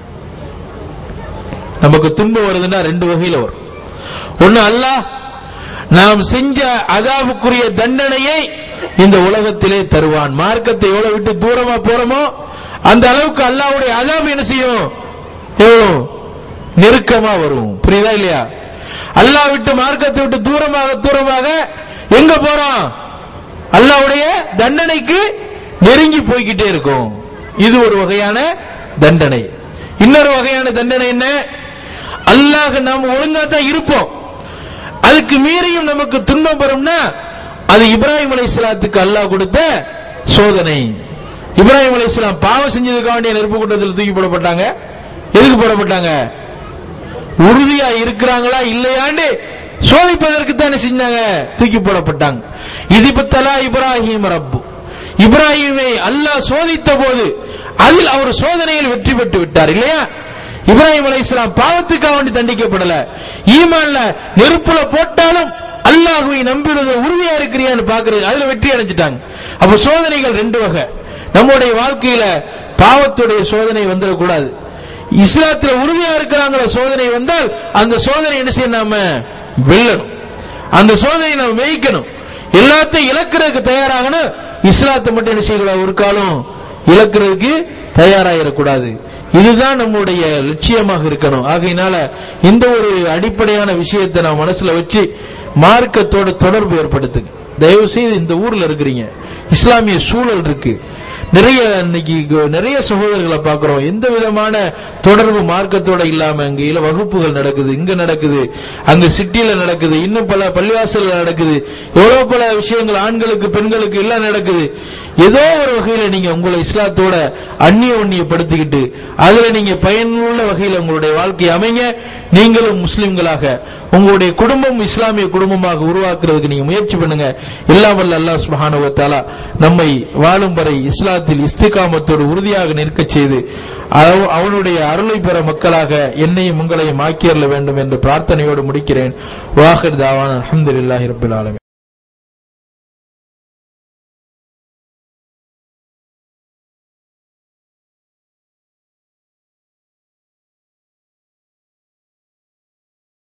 நமக்கு துன்பம் வருதுன்னா ரெண்டு வகையில வரும். ஒன்னு, அல்லாஹ் நாம் செஞ்ச அதாபுக்குரிய தண்டனையை இந்த உலகத்திலே தருவான். மார்க்கத்தை எவ்வளவு விட்டு தூரமா போறோமோ அந்த அளவுக்கு அல்லாஹ்வுடைய அதாப் என்ன செய்யும், எவ்வளவு நெருக்கமா வரும். புரியுதா இல்லையா? அல்லாஹ் விட்டு மார்க்கத்தை விட்டு தூரமாக தூரமாக எங்க போறோம், அல்லாஹ்வுடைய தண்டனைக்கு நெருங்கி போய்கிட்டே இருக்கும். இது ஒரு வகையான தண்டனை. இன்னொரு வகையான தண்டனை என்ன, அல்லாஹ் நாம் ஒழுங்கா தான் இருப்போம், அதுக்கு மீறியும் நமக்கு துன்பம் வரும்னா அது இப்ராஹிம் அலைஹிஸ்ஸலாத்துக்கு அல்லாஹ் கொடுத்த சோதனை. இப்ராஹிம் அலைஹிஸ்ஸலாம் பாவம் செஞ்சதுக்காக வேண்டிய நெருப்பு கூட்டத்தில் தூக்கி போடப்பட்டாங்க. எதுக்கு போடப்பட்டாங்க? உறுதியா இருக்கிறாங்களா இல்லையான்னு சோதிப்பதற்கு தானே செஞ்சாங்க, தூக்கி போடப்பட்டாங்க. இதிபத்தலா இப்ராஹிம் ரப்பு, இப்ராஹிமை அல்லாஹ் சோதித்த போது அதில் அவர் சோதனையில் வெற்றி பெற்று விட்டார் இல்லையா? இப்ராஹிம் அலைஹிஸ்ஸலாம் பாவத்துக்காக வேண்டி தண்டிக்கப்படல, ஈமான்ல நெருப்புல போட்டாலும் அல்லாஹ்வை நம்பினது உறுதியா இருக்கிறியான்னு பாக்குறது, அதுல வெற்றி அடைஞ்சிட்டாங்க. அப்ப சோதனைகள் ரெண்டு வகை. நம்முடைய வாழ்க்கையில பாவத்துடைய சோதனை வந்துடக்கூடாது. இஸ்லாத்துல உறுதியா இருக்கிறாங்கள சோதனை வந்தால் அந்த சோதனை என்ன செய்ய நாம வெல்லணும், அந்த சோதனை நாம மேய்க்கணும். எல்லாத்தையும் இழக்கிறதுக்கு தயாராகணும், இஸ்லாத்தை மட்டும் என்ன செய்யக்கூடாது, ஒரு காலம் இழக்கிறதுக்கு தயாராகிடக்கூடாது. இதுதான் நம்முடைய லட்சியமாக இருக்கணும். ஆகையினால இந்த ஒரு அடிப்படையான விஷயத்தை நான் மனசுல வச்சு மார்க்கத்தோட தொடர்பு ஏற்படுத்துங்க. தயவு செய்து இந்த ஊர்ல இருக்கிறீங்க, இஸ்லாமிய சூழல் இருக்கு, நிறைய இன்னைக்கு நிறைய சகோதரர்களை பார்க்கிறோம், எந்த விதமான தொடர்பு மார்க்கத்தோட இல்லாம இங்க வகுப்புகள் நடக்குது, இங்க நடக்குது, அங்க சிட்டியில நடக்குது, இன்னும் பல பள்ளிவாசல்ல நடக்குது, எவ்வளவு பல விஷயங்கள் ஆண்களுக்கு பெண்களுக்கு எல்லாம் நடக்குது. ஏதோ ஒரு வகையில நீங்க உங்களை இஸ்லாத்தோட அந்நிய ஒன்னியப்படுத்திக்கிட்டு அதுல நீங்க பயனுள்ள வகையில உங்களுடைய வாழ்க்கையை அமைங்க. நீங்களும் முஸ்லிம்களாக உங்களுடைய குடும்பம் இஸ்லாமிய குடும்பமாக உருவாக்குறதுக்கு நீங்க முயற்சி பண்ணுங்க. எல்லாம் வல்ல அல்லாஹ் சுப்ஹானஹு வ தஆலா நம்மை வாழும் வரை இஸ்லாத்தில் இஸ்திகாமத்தோடு உறுதியாக நிற்கச் செய்து அவனுடைய அருளை பெற மக்களாக என்னையும் உங்களையும் ஆக்கியறல வேண்டும் என்ற பிரார்த்தனையோடு முடிக்கிறேன். வாஹிர் தாவானா அல்ஹம்துலில்லாஹி ரப்பில் ஆலமீன்.